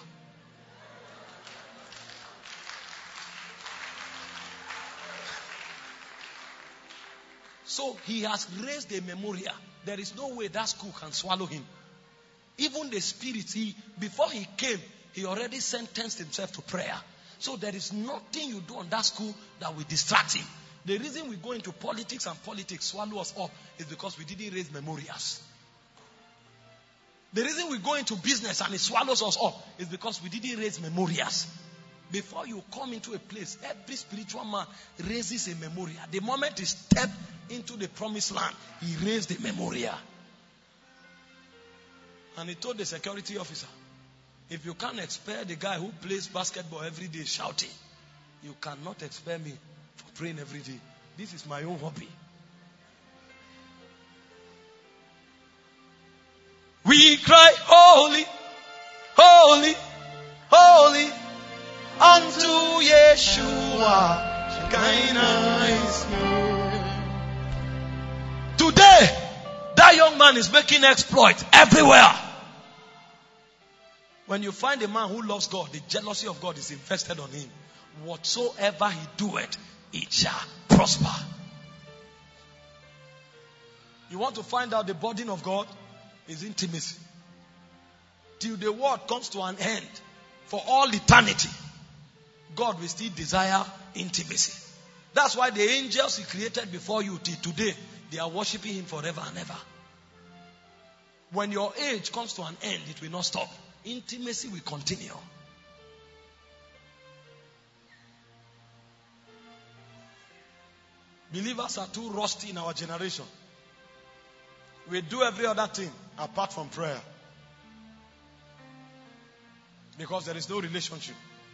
So he has raised a memorial. There is no way that school can swallow him. Even the spirit, he, before he came, he already sentenced himself to prayer. So there is nothing you do on that school that will distract him. The reason we go into politics and politics swallow us up is because we didn't raise memorials. The reason we go into business and it swallows us up is because we didn't raise memorials. Before you come into a place, every spiritual man raises a memorial. The moment he stepped into the promised land, he raised a memorial. And he told the security officer, if you can't expel the guy who plays basketball every day shouting, you cannot expel me for praying every day. This is my own hobby. We cry, holy, holy, holy, unto Yeshua, Shekinah is here. Today, that young man is making exploits everywhere. When you find a man who loves God, the jealousy of God is invested on him. Whatsoever he doeth, it shall prosper. You want to find out the burden of God? Is intimacy. Till the world comes to an end, for all eternity, God will still desire intimacy. That's why the angels he created before you till today, they are worshiping him forever and ever. When your age comes to an end, it will not stop. Intimacy will continue. Believers are too rusty in our generation. We do every other thing apart from prayer. Because there is no relationship.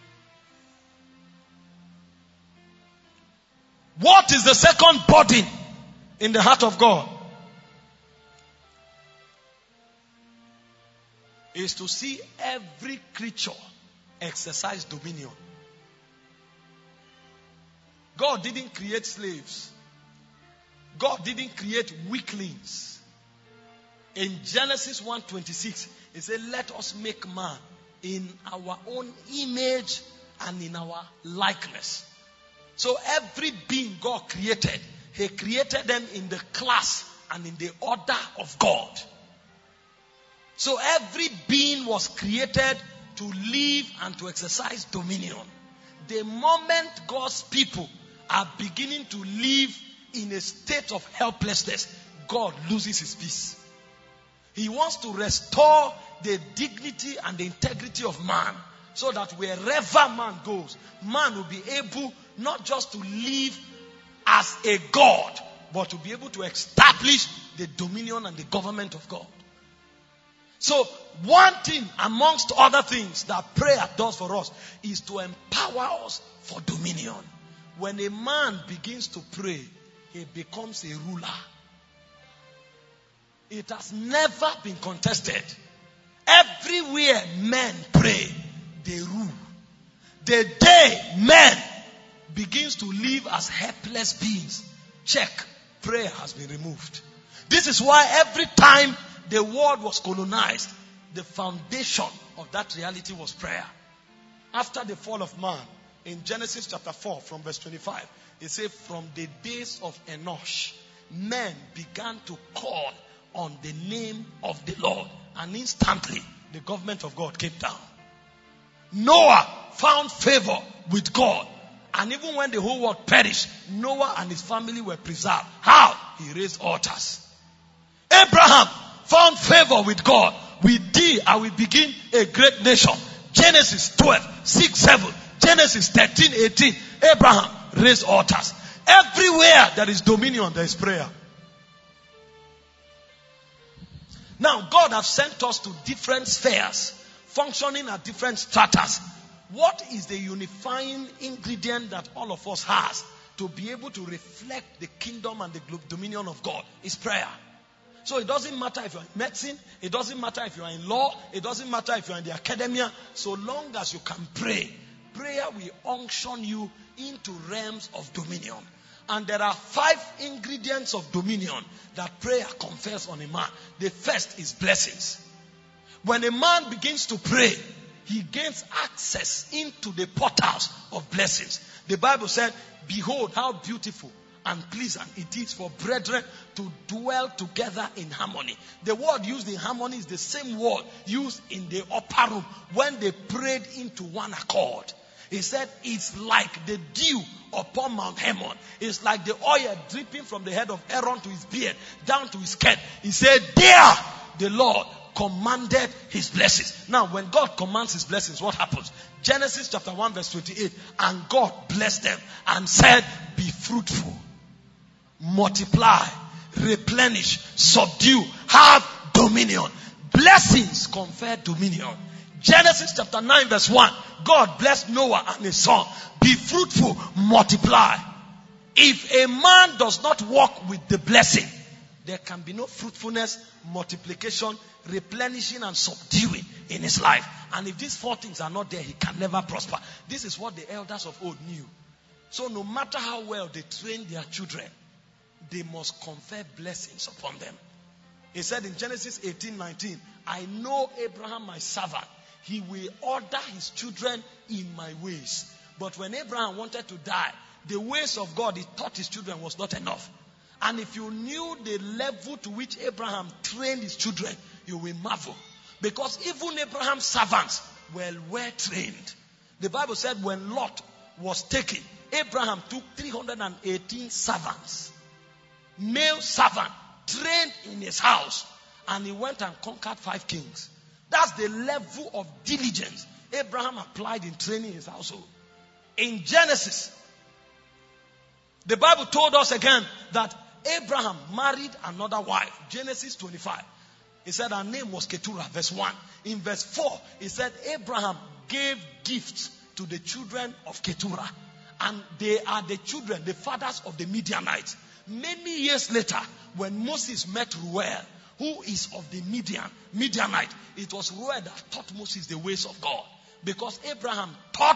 What is the second burden in the heart of God? Is to see every creature exercise dominion. God didn't create slaves. God didn't create weaklings. In Genesis one twenty-six, it said, let us make man in our own image and in our likeness. So every being God created, He created them in the class and in the order of God. So every being was created to live and to exercise dominion. The moment God's people are beginning to live in a state of helplessness, God loses His peace. He wants to restore the dignity and the integrity of man, so that wherever man goes, man will be able not just to live as a God, but to be able to establish the dominion and the government of God. So one thing amongst other things that prayer does for us is to empower us for dominion. When a man begins to pray, he becomes a ruler. It has never been contested. Everywhere men pray, they rule. The day man begins to live as helpless beings, check, prayer has been removed. This is why every time the world was colonized, the foundation of that reality was prayer. After the fall of man, in Genesis chapter four from verse twenty-five, it says, from the days of Enosh, men began to call on the name of the Lord, and instantly the government of God came down. Noah found favor with God, and even when the whole world perished, Noah and his family were preserved. How? He raised altars. Abraham found favor with God. With thee I will begin a great nation. Genesis twelve, six, seven. Genesis thirteen, eighteen. Abraham raised altars. Everywhere there is dominion, there is prayer. Now, God has sent us to different spheres, functioning at different stratas. What is the unifying ingredient that all of us has to be able to reflect the kingdom and the dominion of God? Is prayer. So it doesn't matter if you're in medicine, it doesn't matter if you're in law, it doesn't matter if you're in the academia, so long as you can pray. Prayer will unction you into realms of dominion. And there are five ingredients of dominion that prayer confers on a man. The first is blessings. When a man begins to pray, he gains access into the portals of blessings. The Bible said, behold how beautiful and pleasant it is for brethren to dwell together in harmony. The word used in harmony is the same word used in the upper room when they prayed into one accord. He said, it's like the dew upon Mount Hermon. It's like the oil dripping from the head of Aaron to his beard, down to his skirt. He said, there the Lord commanded his blessings. Now, when God commands his blessings, what happens? Genesis chapter one verse twenty-eight. And God blessed them and said, be fruitful, multiply, replenish, subdue, have dominion. Blessings confer dominion. Genesis chapter nine verse one. God blessed Noah and his son. Be fruitful, multiply. If a man does not walk with the blessing, there can be no fruitfulness, multiplication, replenishing and subduing in his life. And if these four things are not there, he can never prosper. This is what the elders of old knew. So no matter how well they train their children, they must confer blessings upon them. He said in Genesis eighteen nineteen, I know Abraham my servant. He will order his children in my ways. But when Abraham wanted to die, the ways of God, he taught his children, was not enough. And if you knew the level to which Abraham trained his children, you will marvel. Because even Abraham's servants were well trained. The Bible said when Lot was taken, Abraham took three hundred eighteen servants, male servant, trained in his house, and he went and conquered five kings. That's the level of diligence Abraham applied in training his household. In Genesis, the Bible told us again that Abraham married another wife. Genesis twenty-five. He said her name was Keturah, verse one. In verse four, he said Abraham gave gifts to the children of Keturah. And they are the children, the fathers of the Midianites. Many years later, when Moses met Ruel, who is of the Midian, Midianite, it was Ruel that taught Moses the ways of God. Because Abraham taught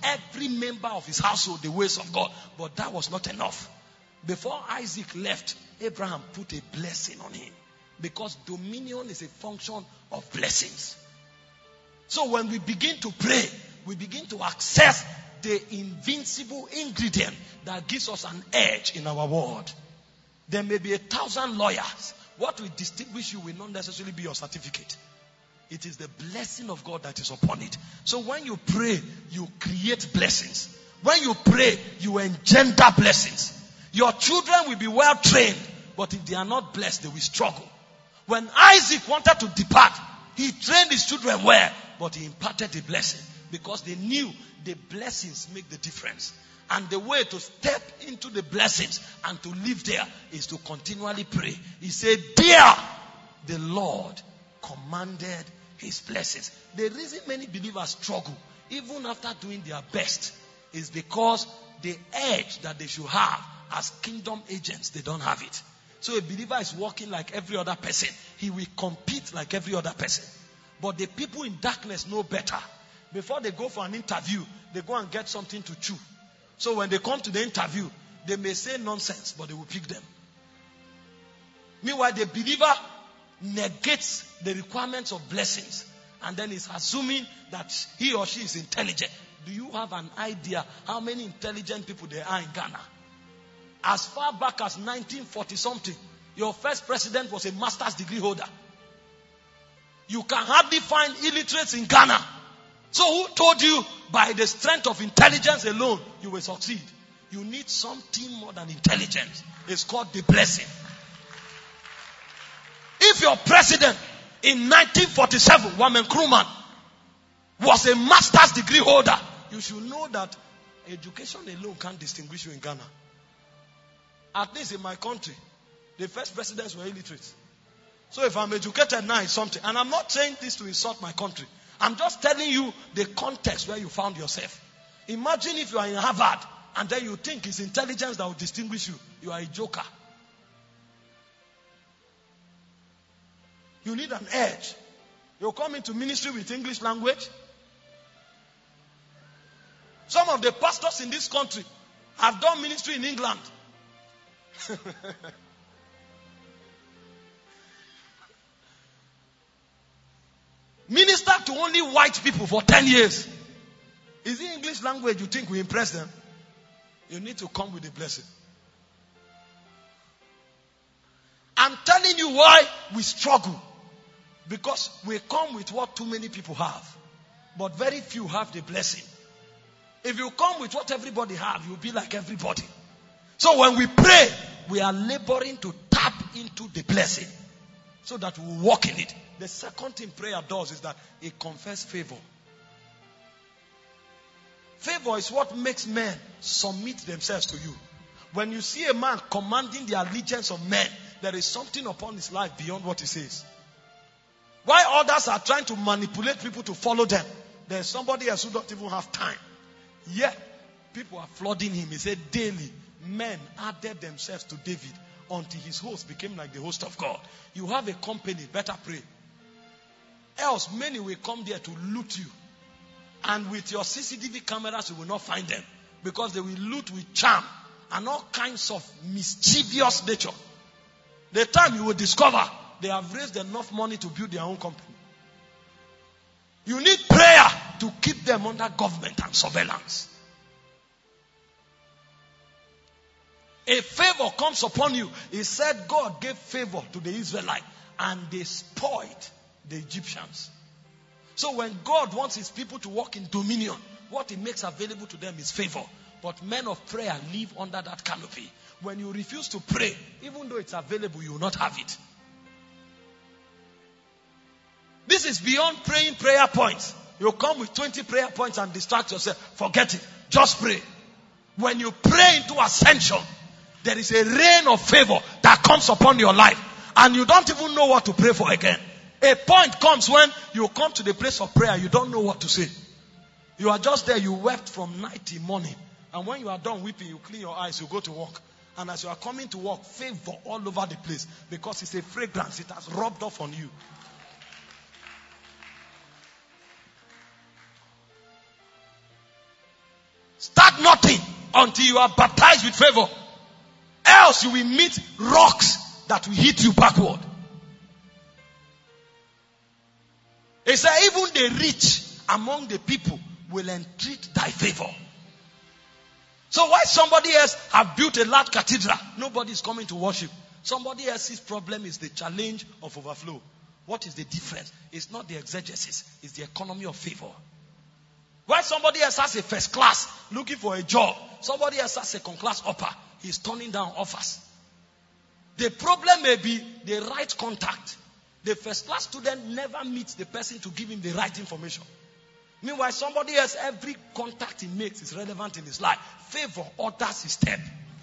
every member of his household the ways of God. But that was not enough. Before Isaac left, Abraham put a blessing on him. Because dominion is a function of blessings. So when we begin to pray, we begin to access the invincible ingredient that gives us an edge in our world. There may be a thousand lawyers. What will distinguish you will not necessarily be your certificate. It is the blessing of God that is upon it. So when you pray, you create blessings. When you pray, you engender blessings. Your children will be well trained, but if they are not blessed, they will struggle. When Isaac wanted to depart, he trained his children well, but he imparted a blessing because they knew the blessings make the difference. And the way to step into the blessings and to live there is to continually pray. He said, "Dear, the Lord commanded his blessings." The reason many believers struggle, even after doing their best, is because the edge that they should have as kingdom agents, they don't have it. So a believer is walking like every other person. He will compete like every other person. But the people in darkness know better. Before they go for an interview, they go and get something to chew. So when they come to the interview, they may say nonsense, but they will pick them. Meanwhile, the believer negates the requirements of blessings and then is assuming that he or she is intelligent. Do you have an idea how many intelligent people there are in Ghana? As far back as nineteen forty something, your first president was a master's degree holder. You can hardly find illiterates in Ghana. So who told you by the strength of intelligence alone you will succeed? You need something more than intelligence. It's called the blessing. If your president in nineteen forty-seven, Kwame Nkrumah, was a master's degree holder, you should know that education alone can't distinguish you in Ghana. At least in my country, the first presidents were illiterate. So if I'm educated now in something, and I'm not saying this to insult my country, I'm just telling you the context where you found yourself. Imagine if you are in Harvard and then you think it's intelligence that will distinguish you. You are a joker. You need an edge. You come into ministry with English language. Some of the pastors in this country have done ministry in England. Minister to only white people for ten years. Is it English language you think will impress them? You need to come with a blessing. I'm telling you why we struggle. Because we come with what too many people have. But very few have the blessing. If you come with what everybody have, you'll be like everybody. So when we pray, we are laboring to tap into the blessing so that we walk in it. The second thing prayer does is that it confers favor. Favor is what makes men submit themselves to you. When you see a man commanding the allegiance of men, there is something upon his life beyond what he says. While others are trying to manipulate people to follow them, there is somebody else who don't even have time. Yet, people are flooding him. He said daily, men added themselves to David until his host became like the host of God. You have a company, better pray. Else, many will come there to loot you. And with your C C T V cameras, you will not find them. Because they will loot with charm and all kinds of mischievous nature. The time you will discover, they have raised enough money to build their own company. You need prayer to keep them under government and surveillance. A favor comes upon you. He said God gave favor to the Israelites and they spoiled the Egyptians. So when God wants his people to walk in dominion, what he makes available to them is favor. But men of prayer live under that canopy. When you refuse to pray, even though it's available, you will not have it. This is beyond praying prayer points. You come with twenty prayer points and distract yourself. Forget it. Just pray. When you pray into ascension, there is a rain of favor that comes upon your life. And you don't even know what to pray for again. A point comes when you come to the place of prayer, you don't know what to say. You are just there, you wept from night till morning. And when you are done weeping, you clean your eyes, you go to work. And as you are coming to work, favor all over the place. Because it's a fragrance, it has rubbed off on you. Start nothing until you are baptized with favor. Else you will meet rocks that will hit you backward. He said, even the rich among the people will entreat thy favor. So why somebody else have built a large cathedral, nobody is coming to worship. Somebody else's problem is the challenge of overflow. What is the difference? It's not the exegesis, it's the economy of favor. Why somebody else has a first class looking for a job, somebody else has a second class upper, he's turning down offers. The problem may be the right contact. The first class student never meets the person to give him the right information. Meanwhile, somebody else, every contact he makes is relevant in his life. Favor orders his step.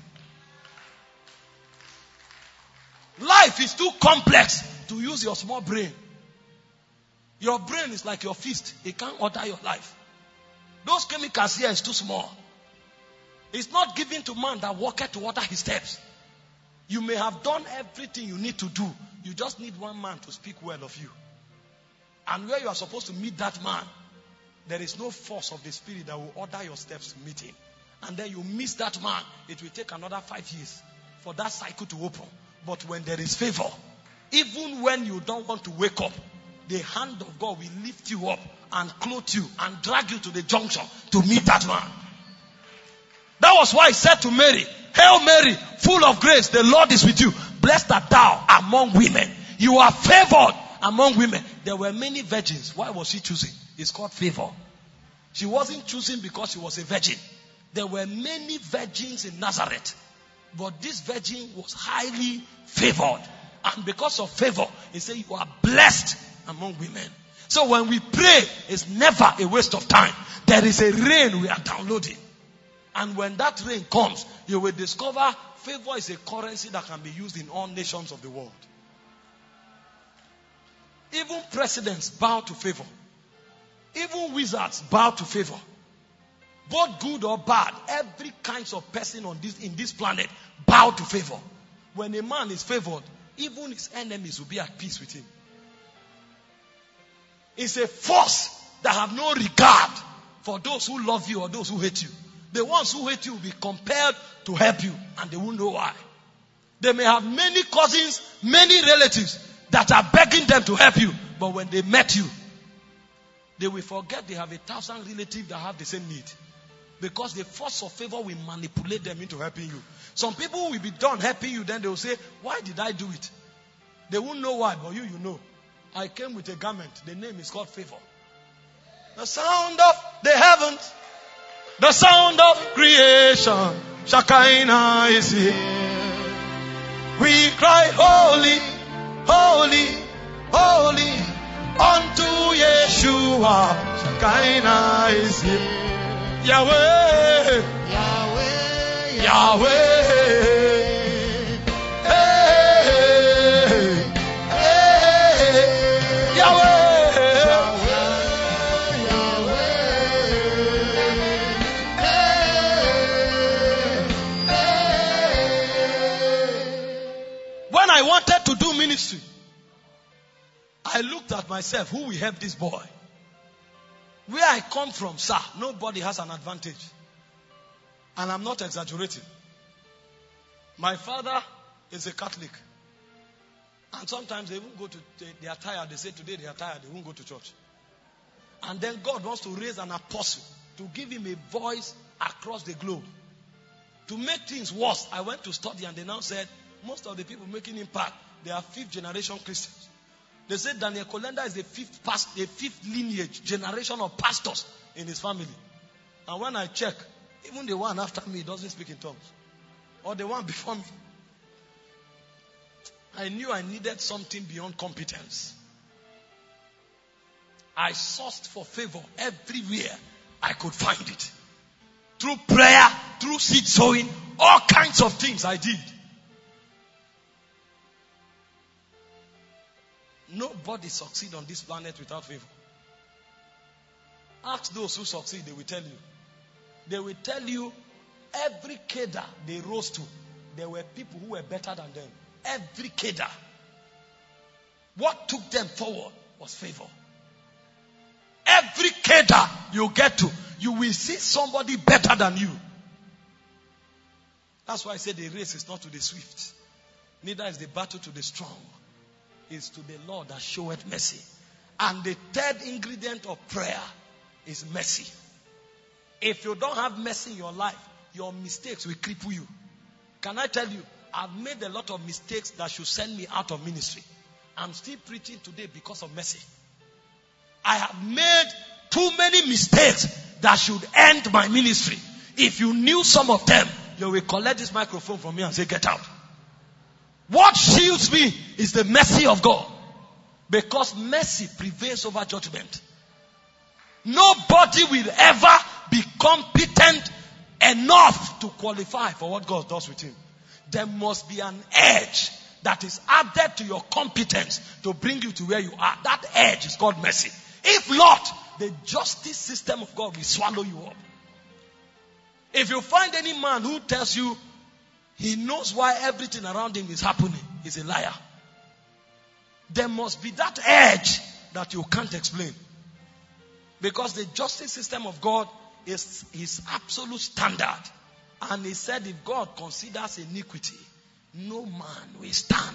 Life is too complex to use your small brain. Your brain is like your fist. It can't order your life. Those chemicals here is too small. It's not given to man that walketh to order his steps. You may have done everything you need to do. You just need one man to speak well of you. And where you are supposed to meet that man, there is no force of the spirit that will order your steps to meet him. And then you miss that man. It will take another five years for that cycle to open. But when there is favor, even when you don't want to wake up, the hand of God will lift you up and clothe you and drag you to the junction to meet that man. That was why he said to Mary, Hail Mary, full of grace, the Lord is with you. Blessed art thou among women. You are favored among women. There were many virgins. Why was she choosing? It's called favor. She wasn't choosing because she was a virgin. There were many virgins in Nazareth. But this virgin was highly favored. And because of favor, he said you are blessed among women. So when we pray, it's never a waste of time. There is a rain we are downloading. And when that rain comes, you will discover favor is a currency that can be used in all nations of the world. Even presidents bow to favor. Even wizards bow to favor. Both good or bad, every kinds of person on this in this planet bow to favor. When a man is favored, even his enemies will be at peace with him. It's a force that have no regard for those who love you or those who hate you. The ones who hate you will be compelled to help you, and they won't know why. They may have many cousins, many relatives that are begging them to help you, but when they met you, they will forget they have a thousand relatives that have the same need. Because the force of favor will manipulate them into helping you. Some people will be done helping you, then they will say, why did I do it? They won't know why, but you, you know. I came with a garment. The name is called favor. The sound of the heavens, the sound of creation, Shekinah is here. We cry, holy, holy, holy, unto Yeshua, Shekinah is here. Yahweh, Yahweh, Yahweh, hey, hey, Yahweh, Yahweh, Yahweh. When I wanted to do ministry, I looked at myself, who will help this boy? Where I come from, sir, nobody has an advantage. And I'm not exaggerating. My father is a Catholic. And sometimes they won't go to, they, they are tired. They say today they are tired. They won't go to church. And then God wants to raise an apostle to give him a voice across the globe. To make things worse, I went to study and they now said, most of the people making impact, they are fifth generation Christians. They said Daniel Kolenda is the fifth past, the fifth lineage, generation of pastors in his family. And when I check, even the one after me doesn't speak in tongues. Or the one before me. I knew I needed something beyond competence. I sought for favor everywhere I could find it. Through prayer, through seed sowing, all kinds of things I did. Nobody succeeds on this planet without favor. Ask those who succeed, they will tell you. They will tell you every cadre they rose to, there were people who were better than them. Every cadre. What took them forward was favor. Every cadre you get to, you will see somebody better than you. That's why I say the race is not to the swift, neither is the battle to the strong. It's to the Lord that showeth mercy. And the third ingredient of prayer is mercy. If you don't have mercy in your life, your mistakes will cripple you. Can I tell you, I've made a lot of mistakes that should send me out of ministry. I'm still preaching today because of mercy. I have made too many mistakes that should end my ministry. If you knew some of them, you will collect this microphone from me and say, get out. What shields me is the mercy of God. Because mercy prevails over judgment. Nobody will ever be competent enough to qualify for what God does with him. There must be an edge that is added to your competence to bring you to where you are. That edge is called mercy. If not, the justice system of God will swallow you up. If you find any man who tells you he knows why everything around him is happening, he's a liar. There must be that edge that you can't explain. Because the justice system of God is his absolute standard. And he said if God considers iniquity, no man will stand.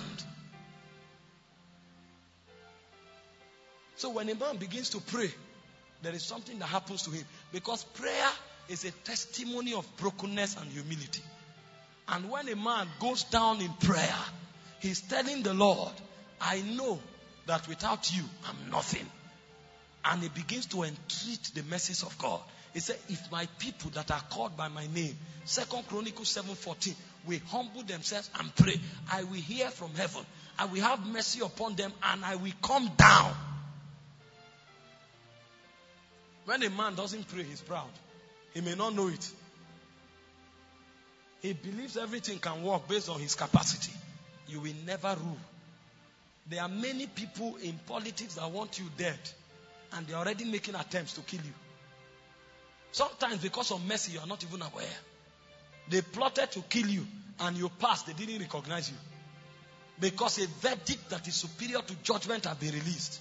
So when a man begins to pray, there is something that happens to him. Because prayer is a testimony of brokenness and humility. And when a man goes down in prayer, he's telling the Lord, I know that without you, I'm nothing. And he begins to entreat the mercies of God. He said, if my people that are called by my name, Second Chronicles seven fourteen, will humble themselves and pray, I will hear from heaven. I will have mercy upon them and I will come down. When a man doesn't pray, he's proud. He may not know it. He believes everything can work based on his capacity. You will never rule. There are many people in politics that want you dead. And they're already making attempts to kill you. Sometimes because of mercy, you are not even aware. They plotted to kill you and you passed. They didn't recognize you. Because a verdict that is superior to judgment has been released.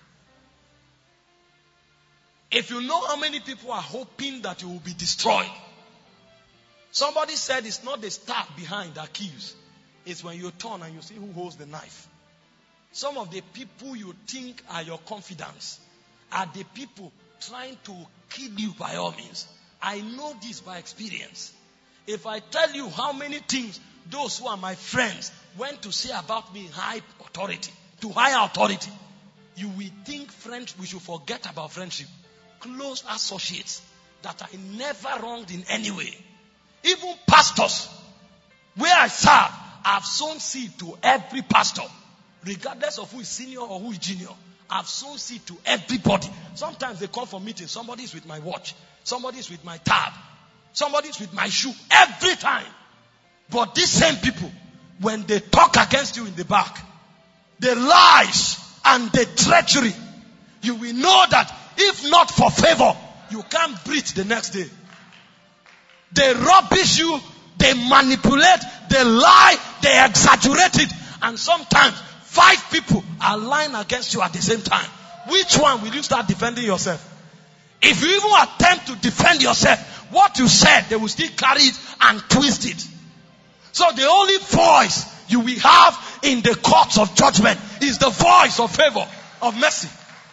If you know how many people are hoping that you will be destroyed. Somebody said it's not the staff behind that kills. It's when you turn and you see who holds the knife. Some of the people you think are your confidants are the people trying to kill you by all means. I know this by experience. If I tell you how many things those who are my friends went to say about me in high authority, to higher authority, you will think friends, we should forget about friendship. Close associates that are never wronged in any way. Even pastors, where I serve, I've sown seed to every pastor, regardless of who is senior or who is junior. I've sown seed to everybody. Sometimes they come for meetings. Somebody's with my watch. Somebody's with my tab. Somebody's with my shoe. Every time. But these same people, when they talk against you in the back, the lies and the treachery, you will know that if not for favor, you can't breathe the next day. They rubbish you. They manipulate. They lie. They exaggerate it. And sometimes five people are lying against you at the same time. Which one will you start defending yourself? If you even attempt to defend yourself, what you said, they will still carry it and twist it. So the only voice you will have in the courts of judgment is the voice of favor, of mercy.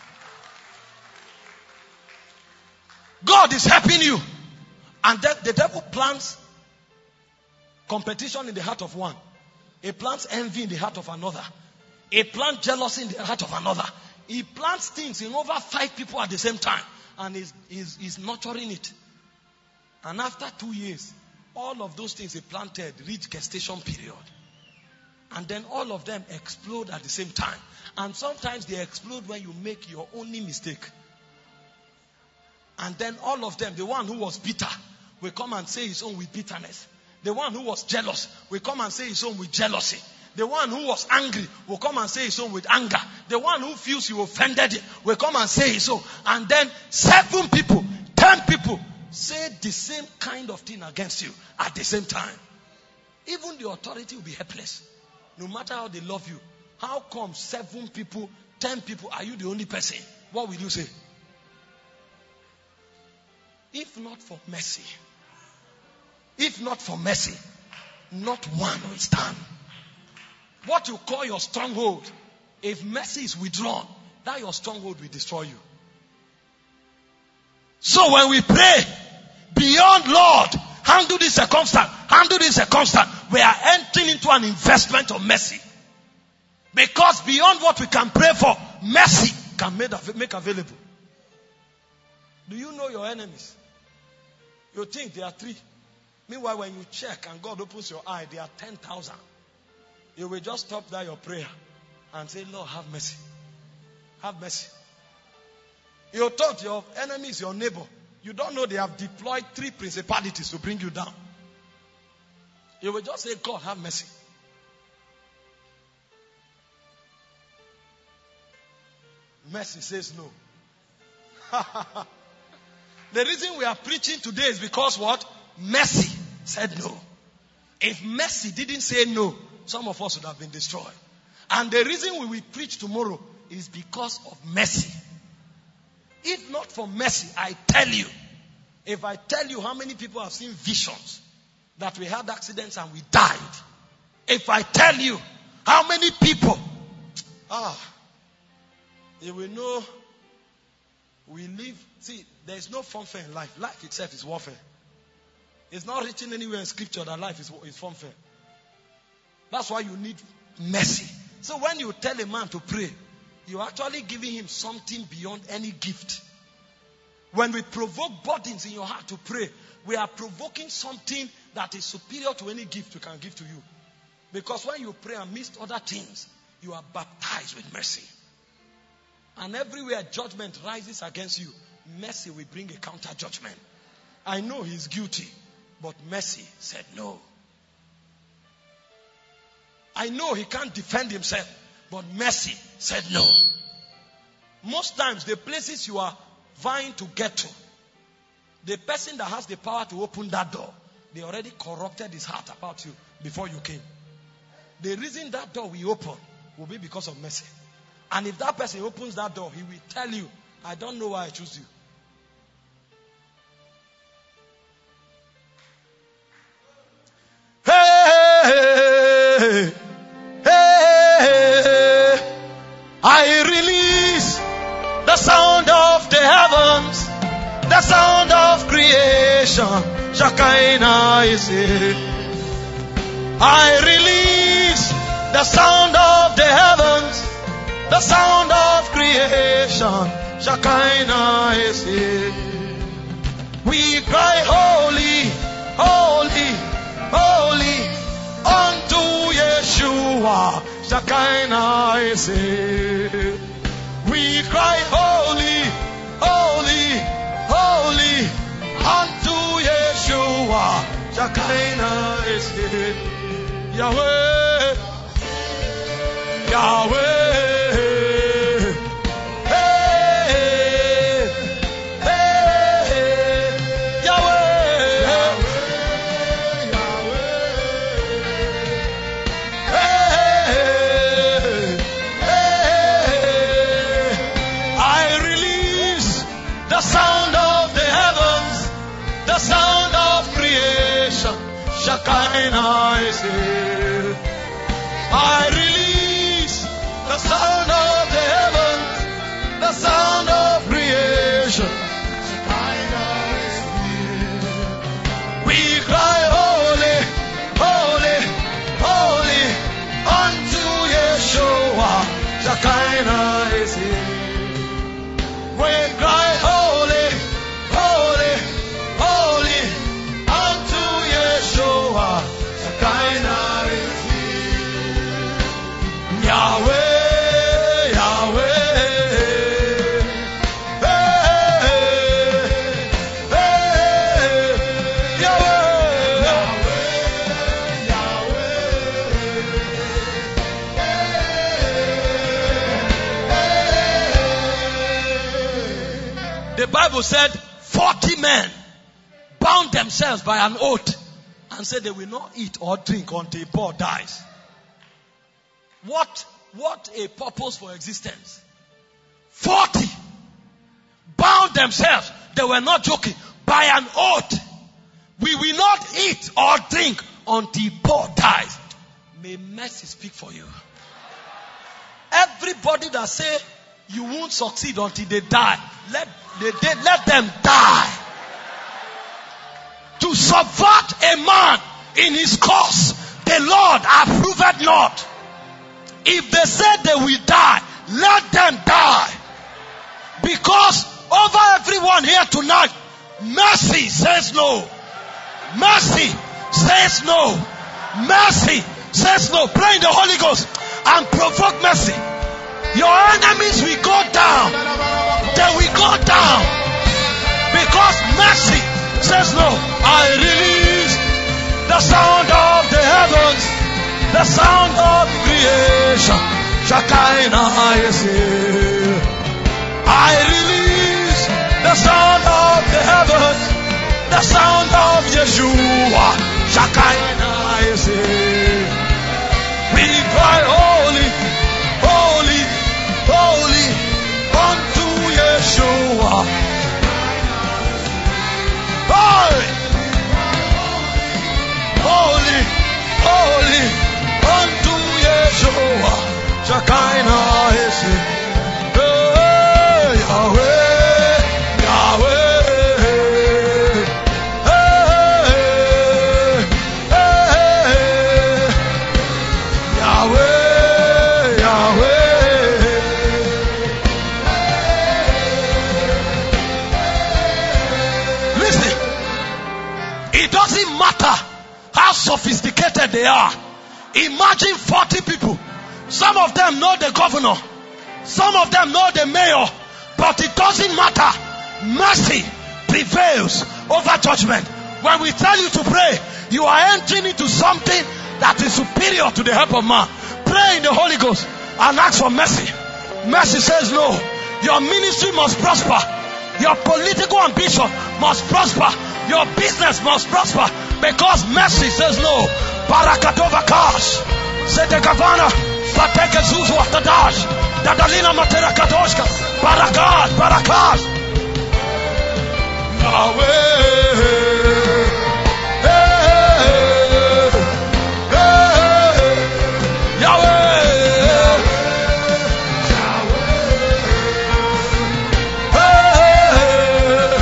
God is helping you. And the, the devil plants competition in the heart of one. He plants envy in the heart of another. He plants jealousy in the heart of another. He plants things in over five people at the same time. And he's, he's, he's nurturing it. And after two years, all of those things he planted reach gestation period. And then all of them explode at the same time. And sometimes they explode when you make your only mistake. And then all of them, the one who was bitter, will come and say his own with bitterness. The one who was jealous will come and say his own with jealousy. The one who was angry will come and say his own with anger. The one who feels you offended him will come and say his own. And then seven people, ten people say the same kind of thing against you at the same time. Even the authority will be helpless. No matter how they love you. How come seven people, ten people, are you the only person? What will you say? If not for mercy, if not for mercy, not one will stand. What you call your stronghold, if mercy is withdrawn, that your stronghold will destroy you. So when we pray, beyond Lord, handle this circumstance, handle this circumstance, we are entering into an investment of mercy. Because beyond what we can pray for, mercy can make available. Do you know your enemies? You think there are three. Meanwhile, when you check and God opens your eye, there are ten thousand. You will just stop there your prayer and say, Lord, have mercy. Have mercy. You thought your enemy is your neighbor. You don't know they have deployed three principalities to bring you down. You will just say, God, have mercy. Mercy says no. The reason we are preaching today is because what? Mercy said no. If mercy didn't say no, some of us would have been destroyed. And the reason we will preach tomorrow is because of mercy. If not for mercy, I tell you, if I tell you how many people have seen visions, that we had accidents and we died. If I tell you how many people, ah, you will know we live. See, there is no funfair in life. Life itself is warfare. It's not written anywhere in scripture that life is, is funfair. That's why you need mercy. So when you tell a man to pray, you're actually giving him something beyond any gift. When we provoke burdens in your heart to pray, we are provoking something that is superior to any gift we can give to you. Because when you pray amidst other things, you are baptized with mercy. And everywhere judgment rises against you, mercy will bring a counter judgment. I know he's guilty, but mercy said no. I know he can't defend himself, but mercy said no. Most times, the places you are vying to get to, the person that has the power to open that door, they already corrupted his heart about you before you came. The reason that door will open will be because of mercy. And if that person opens that door, he will tell you, I don't know why I choose you. Hey, hey, I release the sound of the heavens, the sound of creation. Shekinah is here. I release the sound of the heavens, the sound of creation. Shekinah is here. We cry holy, holy, holy unto Yeshua. Shekinah is here. We cry holy, holy, holy unto Yeshua. Shekinah is here. Yahweh, Yahweh. Shekinah is here. I release the sound of the heavens, the sound of creation. Shekinah is here. We cry holy, holy, holy unto Yeshua. Shekinah is here. We cry holy, holy, holy unto Yeshua. Shekinah is here. Yahweh, Yahweh. Hey, hey, Yahweh, Yahweh, Yahweh. Hey. The Bible said forty men bound themselves by an oath and said they will not eat or drink until Paul dies. What, what a purpose for existence. forty bound themselves. They were not joking. by an oath, we will not eat or drink until Paul dies. May mercy speak for you. Everybody that say you won't succeed until they die, let they, they, let them die. To subvert a man in his cause, the Lord approved not. If they say they will die, let them die. Because over everyone here tonight, mercy says no. Mercy says no. Mercy says no. Pray in the Holy Ghost and provoke mercy. Your enemies will go down. They will go down. Because mercy says no. I release the sound of the heavens, the sound of creation. Shakaina Yesi. I release the sound of the heavens, the sound of Yeshua. Shakaina Yesi. We cry holy, holy, holy unto Yeshua. Holy, holy, holy unto Yeshua. Shakaina Yesi. Yahweh, Yahweh, hey, hey, Yahweh, Yahweh. Listen, it doesn't matter how sophisticated they are. Imagine forty people. Some of them know the governor. Some of them know the mayor. But it doesn't matter. Mercy prevails over judgment. When we tell you to pray, you are entering into something that is superior to the help of man. Pray in the Holy Ghost and ask for mercy. Mercy says no. Your ministry must prosper. Your political ambition must prosper. Your business must prosper. Because mercy says no. Barakatova Kash. Sete Gavana. Pateke Zuzu Atadash. Dadalina Matera Katoshka. Barakat, Barakat. Yahweh. Hey, hey, Yahweh. Hey,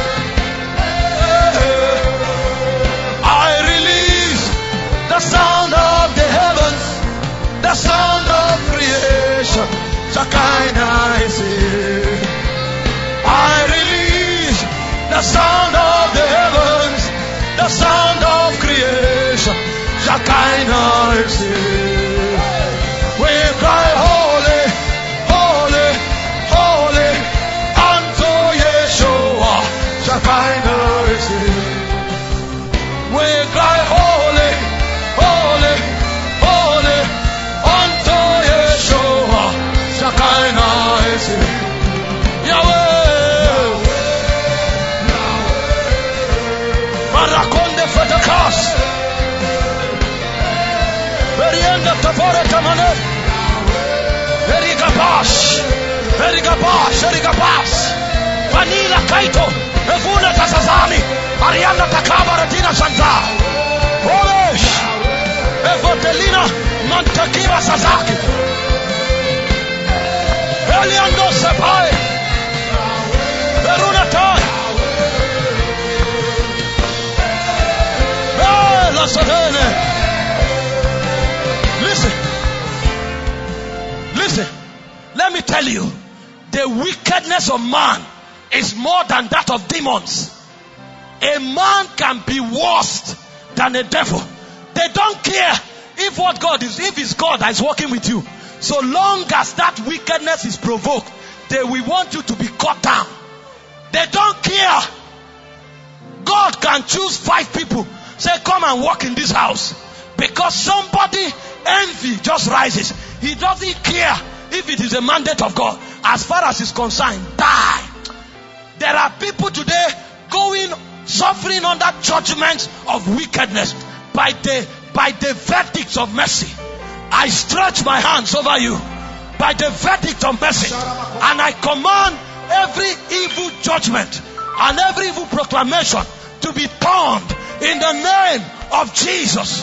I release the sound of the heavens, the sound of creation. I release the sound of the heavens, the sound of creation. We cry holy, holy, holy unto Yeshua. We cry holy, holy, holy unto Yeshua. Yahweh, Marakonde Fatakas, Verienda Tapore Tamane, Verigabash, Verigabash, Verigabash, Vanilla Kaito, Evuna Tasazani, Ariana Takaba Ratina Santa, Olesh, Evotelina, Mantakiba Sasaki. Eliando Sapai, Verunatai, Bella Sadene. Listen, listen, let me tell you, the wickedness of man is more than that of demons. A man can be worse than a devil. They don't care if what God is, if it's God that is working with you. So long as that wickedness is provoked, they will want you to be cut down. They don't care. God can choose five people. Say, come and walk in this house. Because somebody, envy just rises. He doesn't care if it is a mandate of God. As far as he's concerned, die. There are people today going, suffering under judgments of wickedness by the, by the verdicts of mercy. I stretch my hands over you by the verdict of mercy, and I command every evil judgment and every evil proclamation to be turned in the name of Jesus.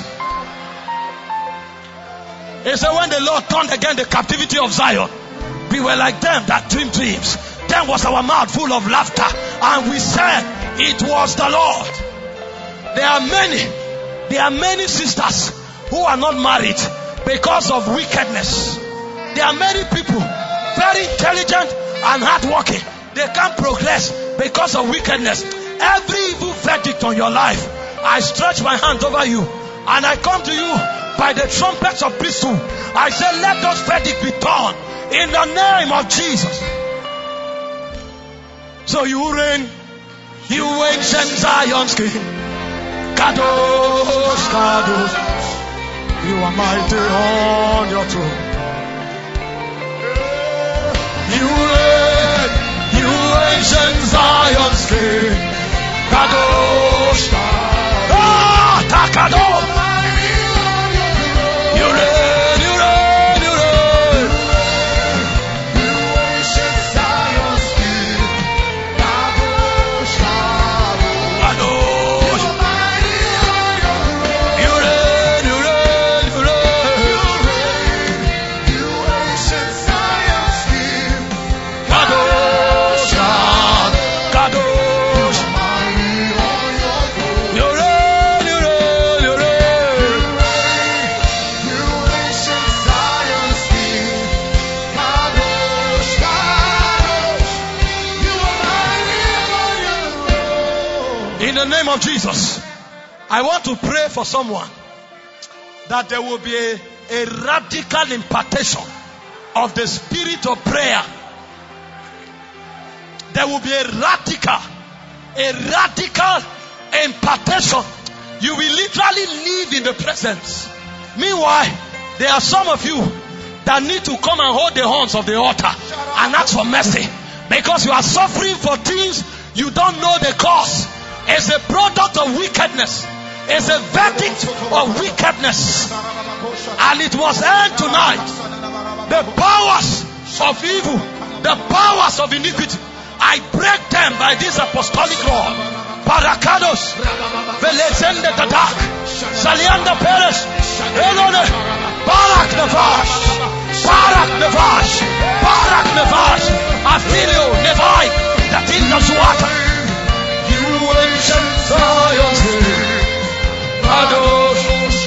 He said, when the Lord turned again the captivity of Zion, we were like them that dream dreams. Then was our mouth full of laughter, and we said, it was the Lord. There are many, there are many sisters who are not married because of wickedness. There are many people, very intelligent and hardworking. They can't progress because of wickedness. Every evil verdict on your life, I stretch my hand over you, and I come to you by the trumpets of priesthood. I say, let those verdicts be torn in the name of Jesus. So you reign, you ancient Zion's King. Kadosh, Kadosh, you are mighty on your throne. You reign, you ancient Zion's King. Kadosh, Kadosh, ah, Takadosh. You reign, you reign, you reign. You ancient Zion's King. Kadosh, Kadosh, Kadosh. You reign, you reign, you reign. You ancient Zion's King. Kadosh, Kadosh. You reign, you reign, you reign. You ancient Zion's King. Kadosh, Kadosh. You are mighty. In the name of Jesus, I want to pray for someone that there will be a, a radical impartation of the spirit of prayer. There will be a radical, a radical impartation. You will literally live in the presence. Meanwhile, there are some of you that need to come and hold the horns of the altar and ask for mercy, because you are suffering for things you don't know the cause. It's a product of wickedness. It's a verdict of wickedness, and it must end tonight. The powers of evil, the powers of iniquity, I break them by this apostolic law. Parakados, Velezende Tadak, Salianda Peres, Elone, Barak Nevash, Barak Nevash, Barak Nevash, Afilio Nevai, that in the Zwata. You ancient Zion's King, Kadosh,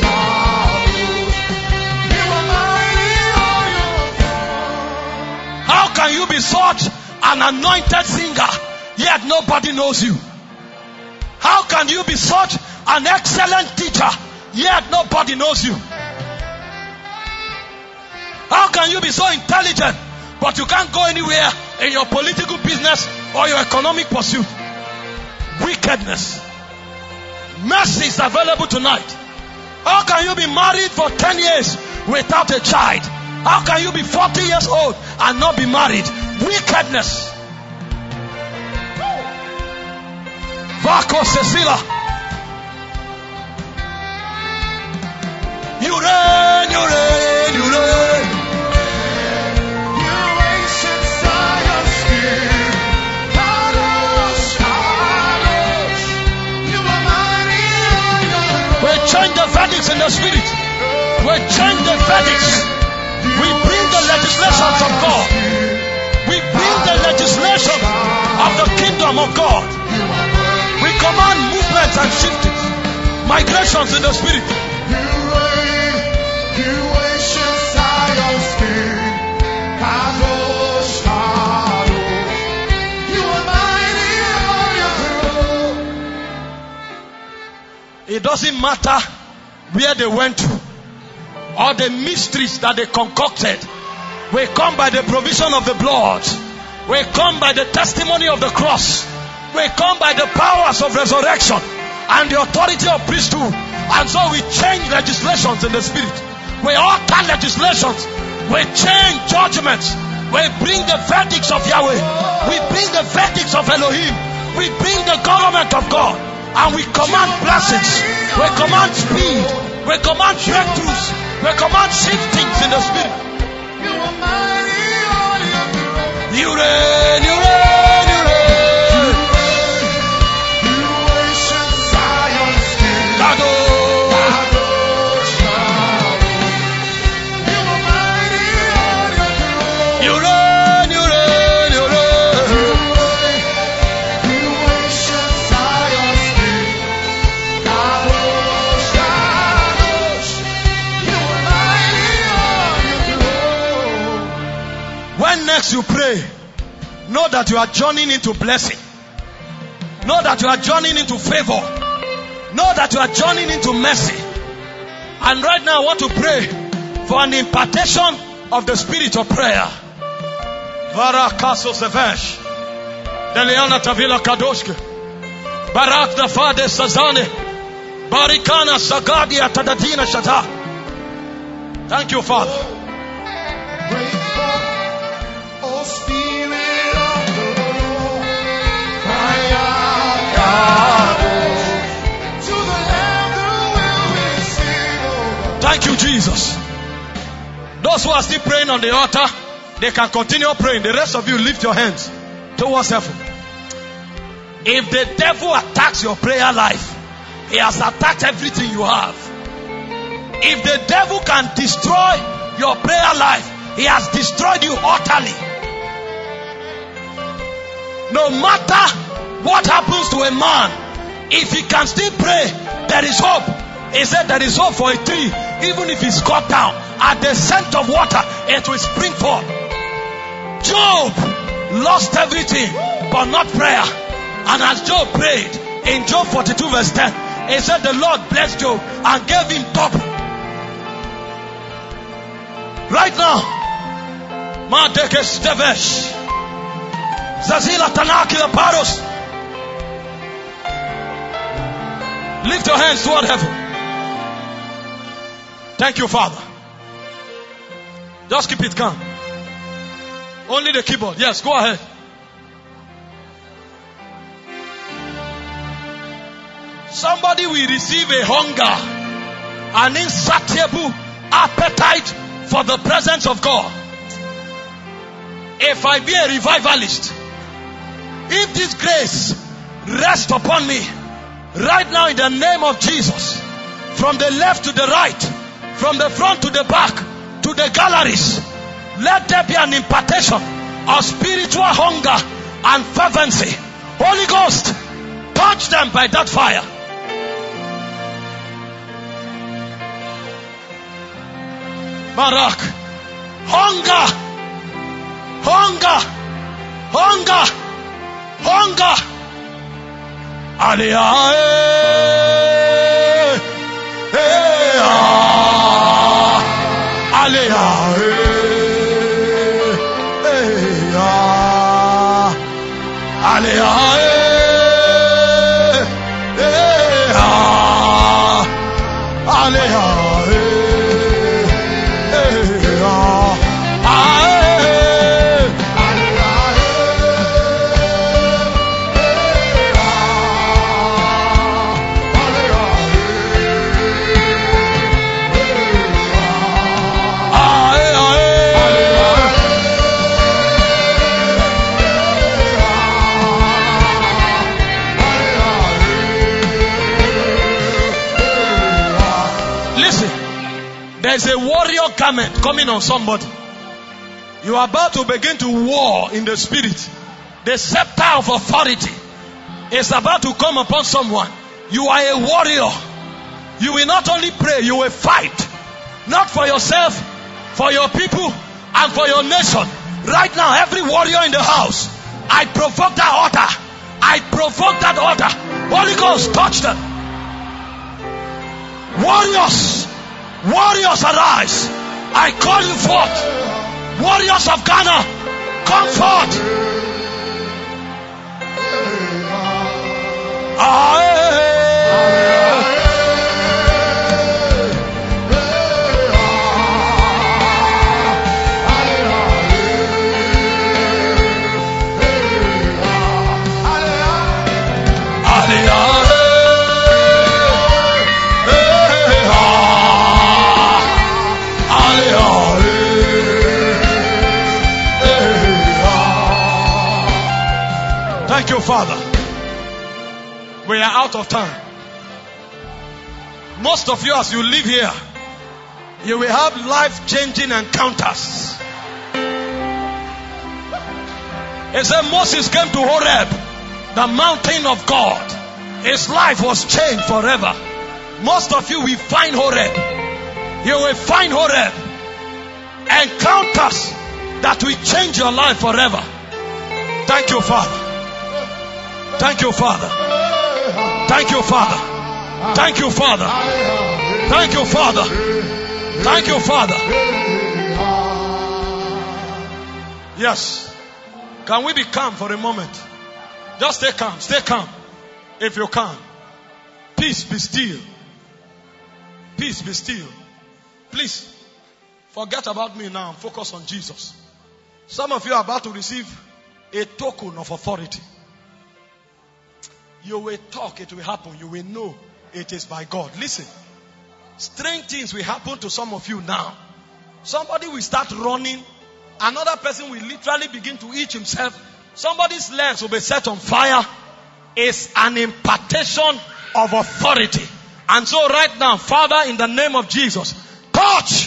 how can you be such an anointed singer, yet nobody knows you? How can you be such an excellent teacher, yet nobody knows you? How can you be so intelligent, but you can't go anywhere in your political business or your economic pursuit? Wickedness. Mercy is available tonight. How can you be married for ten years without a child? How can you be forty years old and not be married? Wickedness. Vaco Cecilia. You reign, you reign, you reign. You ancient Zion's King. Kadosh, Kadosh. You are mighty. We change the verdicts in the spirit. We change the verdicts. We bring the legislations of God. We bring the legislation of the kingdom of God. We command movements and shiftings, migrations in the spirit. You reign, you ancient Zion's King. Kadosh, Kadosh. You are mighty on your throne. It doesn't matter where they went to, or the mysteries that they concocted. We come by the provision of the blood. We come by the testimony of the cross. We come by the powers of resurrection and the authority of priesthood. And so we change legislations in the spirit. We alter legislations. We change judgments. We bring the verdicts of Yahweh. We bring the verdicts of Elohim. We bring the government of God. And we command blessings. We command speed. We command breakthroughs. We command shiftings in the spirit. You reign, you reign, you reign. next you pray, know that you are journeying into blessing. Know that you are journeying into favor. Know that you are journeying into mercy. And right now I want to pray for an impartation of the spirit of prayer. Varakaso Sevesh. Deliana Tavila Kadoshke. Barak the Father Sazane. Barikana Sagadia Tadadina Shata. Thank you, Father. Thank you, Jesus. Those who are still praying on the altar, they can continue praying. The rest of you, lift your hands towards heaven. If the devil attacks your prayer life, he has attacked everything you have. If the devil can destroy your prayer life, he has destroyed you utterly. No matter what happens to a man, if he can still pray, there is hope. He said there is hope for a tree, even if it's cut down. At the scent of water, it will spring forth. Job lost everything, but not prayer. And as Job prayed, in Job forty-two verse ten, he said the Lord blessed Job and gave him double. Right now, Madeke Stevesh, Zazila Tanaki Paros, lift your hands toward heaven. Thank you, Father. Just keep it calm. Only the keyboard. Yes, go ahead. Somebody will receive a hunger, an insatiable appetite for the presence of God. If I be a revivalist, if this grace rests upon me right now in the name of Jesus, from the left to the right, from the front to the back, to the galleries, let there be an impartation of spiritual hunger and fervency. Holy Ghost, touch them by that fire. Barak, hunger, hunger, hunger, hunger. Aliyah, Aliyah, Aliyah, Aliyah. There's a warrior garment coming on somebody. You are about to begin to war in the spirit. The scepter of authority is about to come upon someone. You are a warrior. You will not only pray, you will fight. Not for yourself, for your people, and for your nation. Right now, every warrior in the house, I provoke that altar. I provoke that altar. Holy Ghost, touch them. Warriors. Warriors, arise. I call you forth. Warriors of Ghana, come forth. Thank you, Father. We are out of time. Most of you, as you live here, you will have life-changing encounters. It said Moses came to Horeb, the mountain of God. His life was changed forever. Most of you will find Horeb. You will find Horeb. Encounters that will change your life forever. Thank you, Father. Thank you, Father. Thank you, Father. Thank you, Father. Thank you, Father. Thank you, Father. Yes. Can we be calm for a moment? Just stay calm. Stay calm. If you can. Peace, be still. Peace, be still. Please, forget about me now and focus on Jesus. Some of you are about to receive a token of authority. You will talk, it will happen. You will know it is by God. Listen, strange things will happen to some of you now. Somebody will start running. Another person will literally begin to eat himself. Somebody's legs will be set on fire. It's an impartation of authority. And so right now, Father, in the name of Jesus, touch.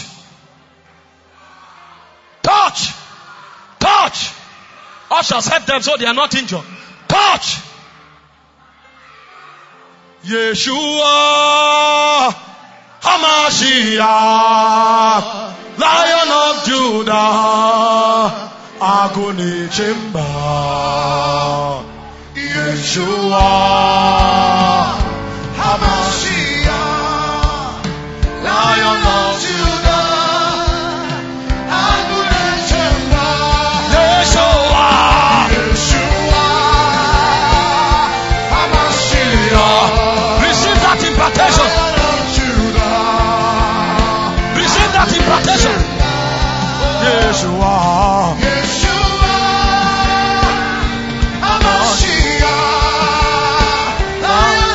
Touch. Touch. Ushers, help them so they are not injured. Touch. Yeshua HaMashiach, Lion of Judah, Agony Chimba. Yeshua HaMashiach, Lion of Judah, Agony Chimba. Yeshua, Yeshua HaMashiach. Receive that impartation. Receive that impartation. Yeshua, Yeshua HaMashiach, Lion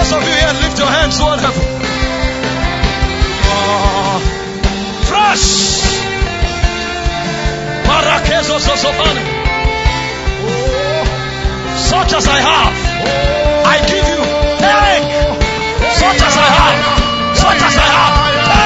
Those of you here, lift your hands toward heaven. Oh, fresh. Such as I have, I give you. Take. Such as I have, such as I have.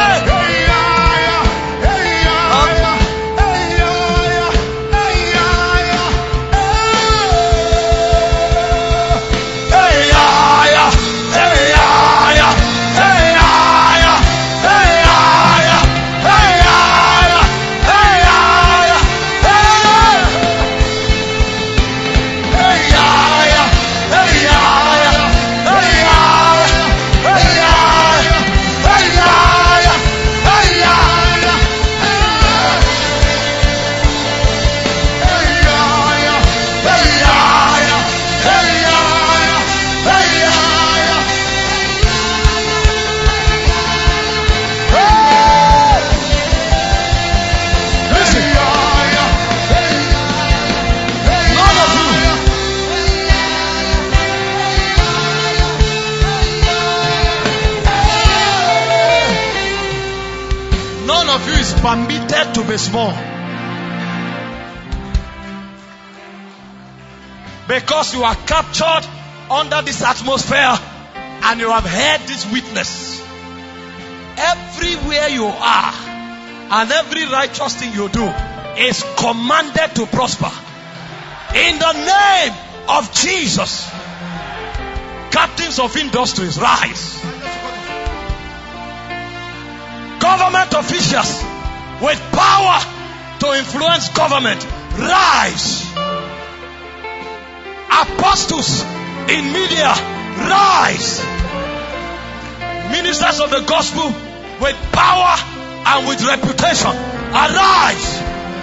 Permitted to be small, because you are captured under this atmosphere and you have heard this witness. Everywhere you are and every righteous thing you do is commanded to prosper in the name of Jesus. Captains of industries, rise. Government officials with power to influence government, rise. Apostles in media, rise. Ministers of the gospel with power and with reputation, arise.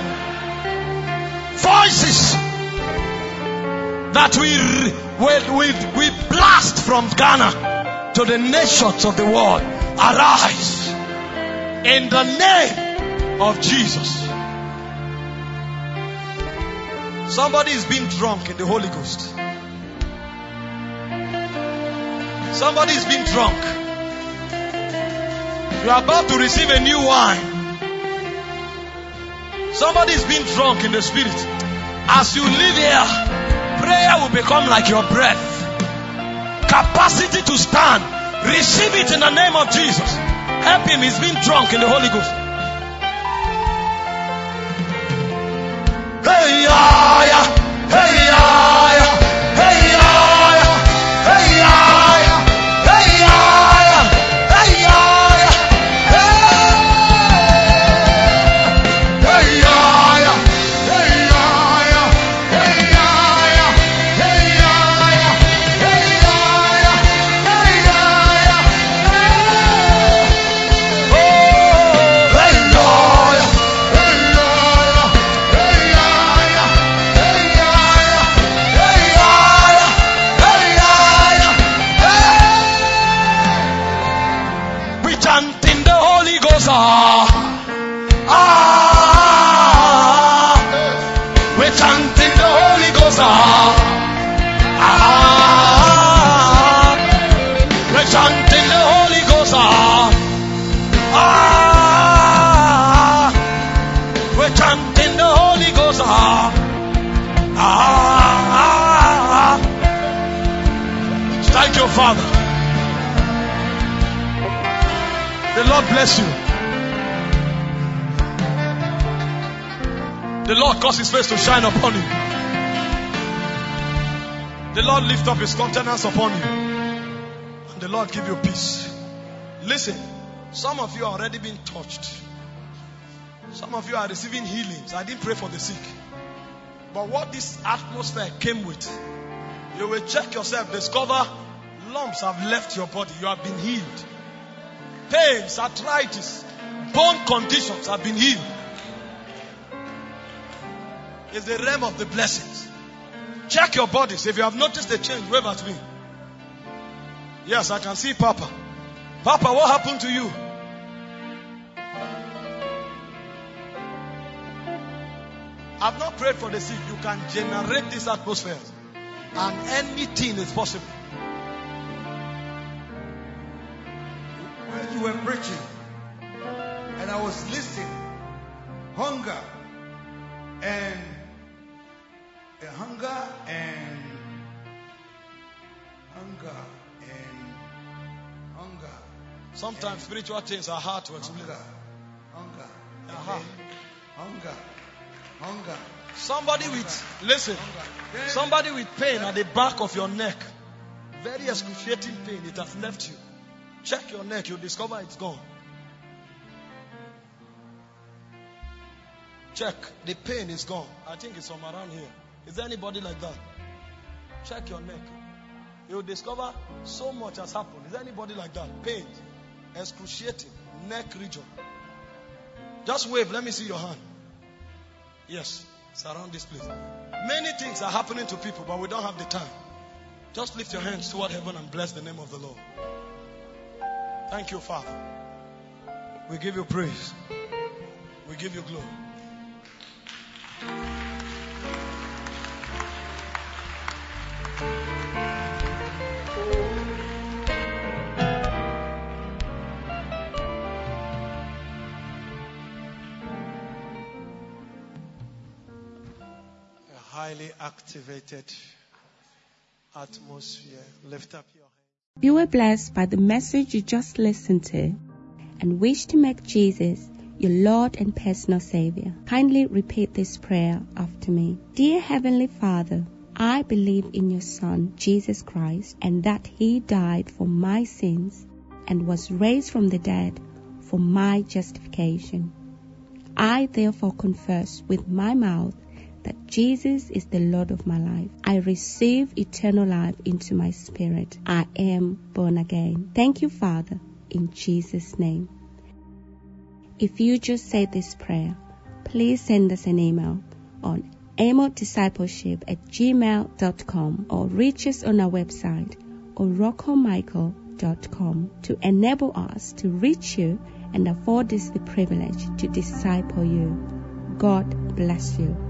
Voices that we, we, we, we blast from Ghana to the nations of the world, arise. In the name of Jesus. Somebody is being drunk in the Holy Ghost. Somebody is being drunk. You are about to receive a new wine. Somebody is being drunk in the Spirit. As you live here, prayer will become like your breath. Capacity to stand, receive it in the name of Jesus. Help him, he's being drunk in the Holy Ghost. Hey, yeah, yeah. Hey, yeah, yeah. Hey, yeah, yeah. Hey, yeah, yeah. Hey, yeah, yeah. Hey, yeah, yeah. Hey, yeah, yeah. Hey, yeah, yeah. Hey, yeah, yeah. Hey, yeah, yeah. Hey, yeah, yeah. Hey, yeah, yeah. Oh, hey, yeah, yeah. Ah, ah, we're chanting the Holy Ghost. Ah, ah, we're chanting the Holy Ghost. Ah, ah, we're chanting the Holy Ghost. Ah, ah, thank you, Father. The Lord bless you. The Lord cause his face to shine upon you. The Lord lift up his countenance upon you. And the Lord give you peace. Listen, some of you are already being touched. Some of you are receiving healings. I didn't pray for the sick. But what this atmosphere came with, you will check yourself, discover lumps have left your body. You have been healed. Pains, arthritis, bone conditions have been healed. It's the realm of the blessings. Check your bodies. If you have noticed a change, wave at me. Yes, I can see Papa. Papa, what happened to you? I've not prayed for the sick. You can generate this atmosphere, and anything is possible. were preaching, and I was listening. Hunger and uh, hunger and hunger and hunger. Sometimes and spiritual things are hard to explain. Hunger, hunger, Uh-huh. hunger, hunger. Somebody with, listen, somebody with pain at the back of your neck, very excruciating pain, it has left you. Check your neck, you'll discover it's gone. Check, the pain is gone. I think it's from around here. Is there anybody like that? Check your neck. You'll discover so much has happened. Is there anybody like that? Pain, excruciating, neck region. Just wave, let me see your hand. Yes, it's around this place. Many things are happening to people, but we don't have the time. Just lift your hands toward heaven and bless the name of the Lord. Thank you, Father. We give you praise. We give you glory. A highly activated atmosphere. Lift up your hands. You were blessed by the message you just listened to and wish to make Jesus your Lord and personal Savior. Kindly repeat this prayer after me. Dear Heavenly Father, I believe in your Son, Jesus Christ, and that He died for my sins and was raised from the dead for my justification. I therefore confess with my mouth that Jesus is the Lord of my life. I receive eternal life into my spirit. I am born again. Thank you, Father, in Jesus' name. If you just said this prayer, please send us an email on amodiscipleship at gmail dot com or reach us on our website oracle michael dot com to enable us to reach you and afford us the privilege to disciple you. God bless you.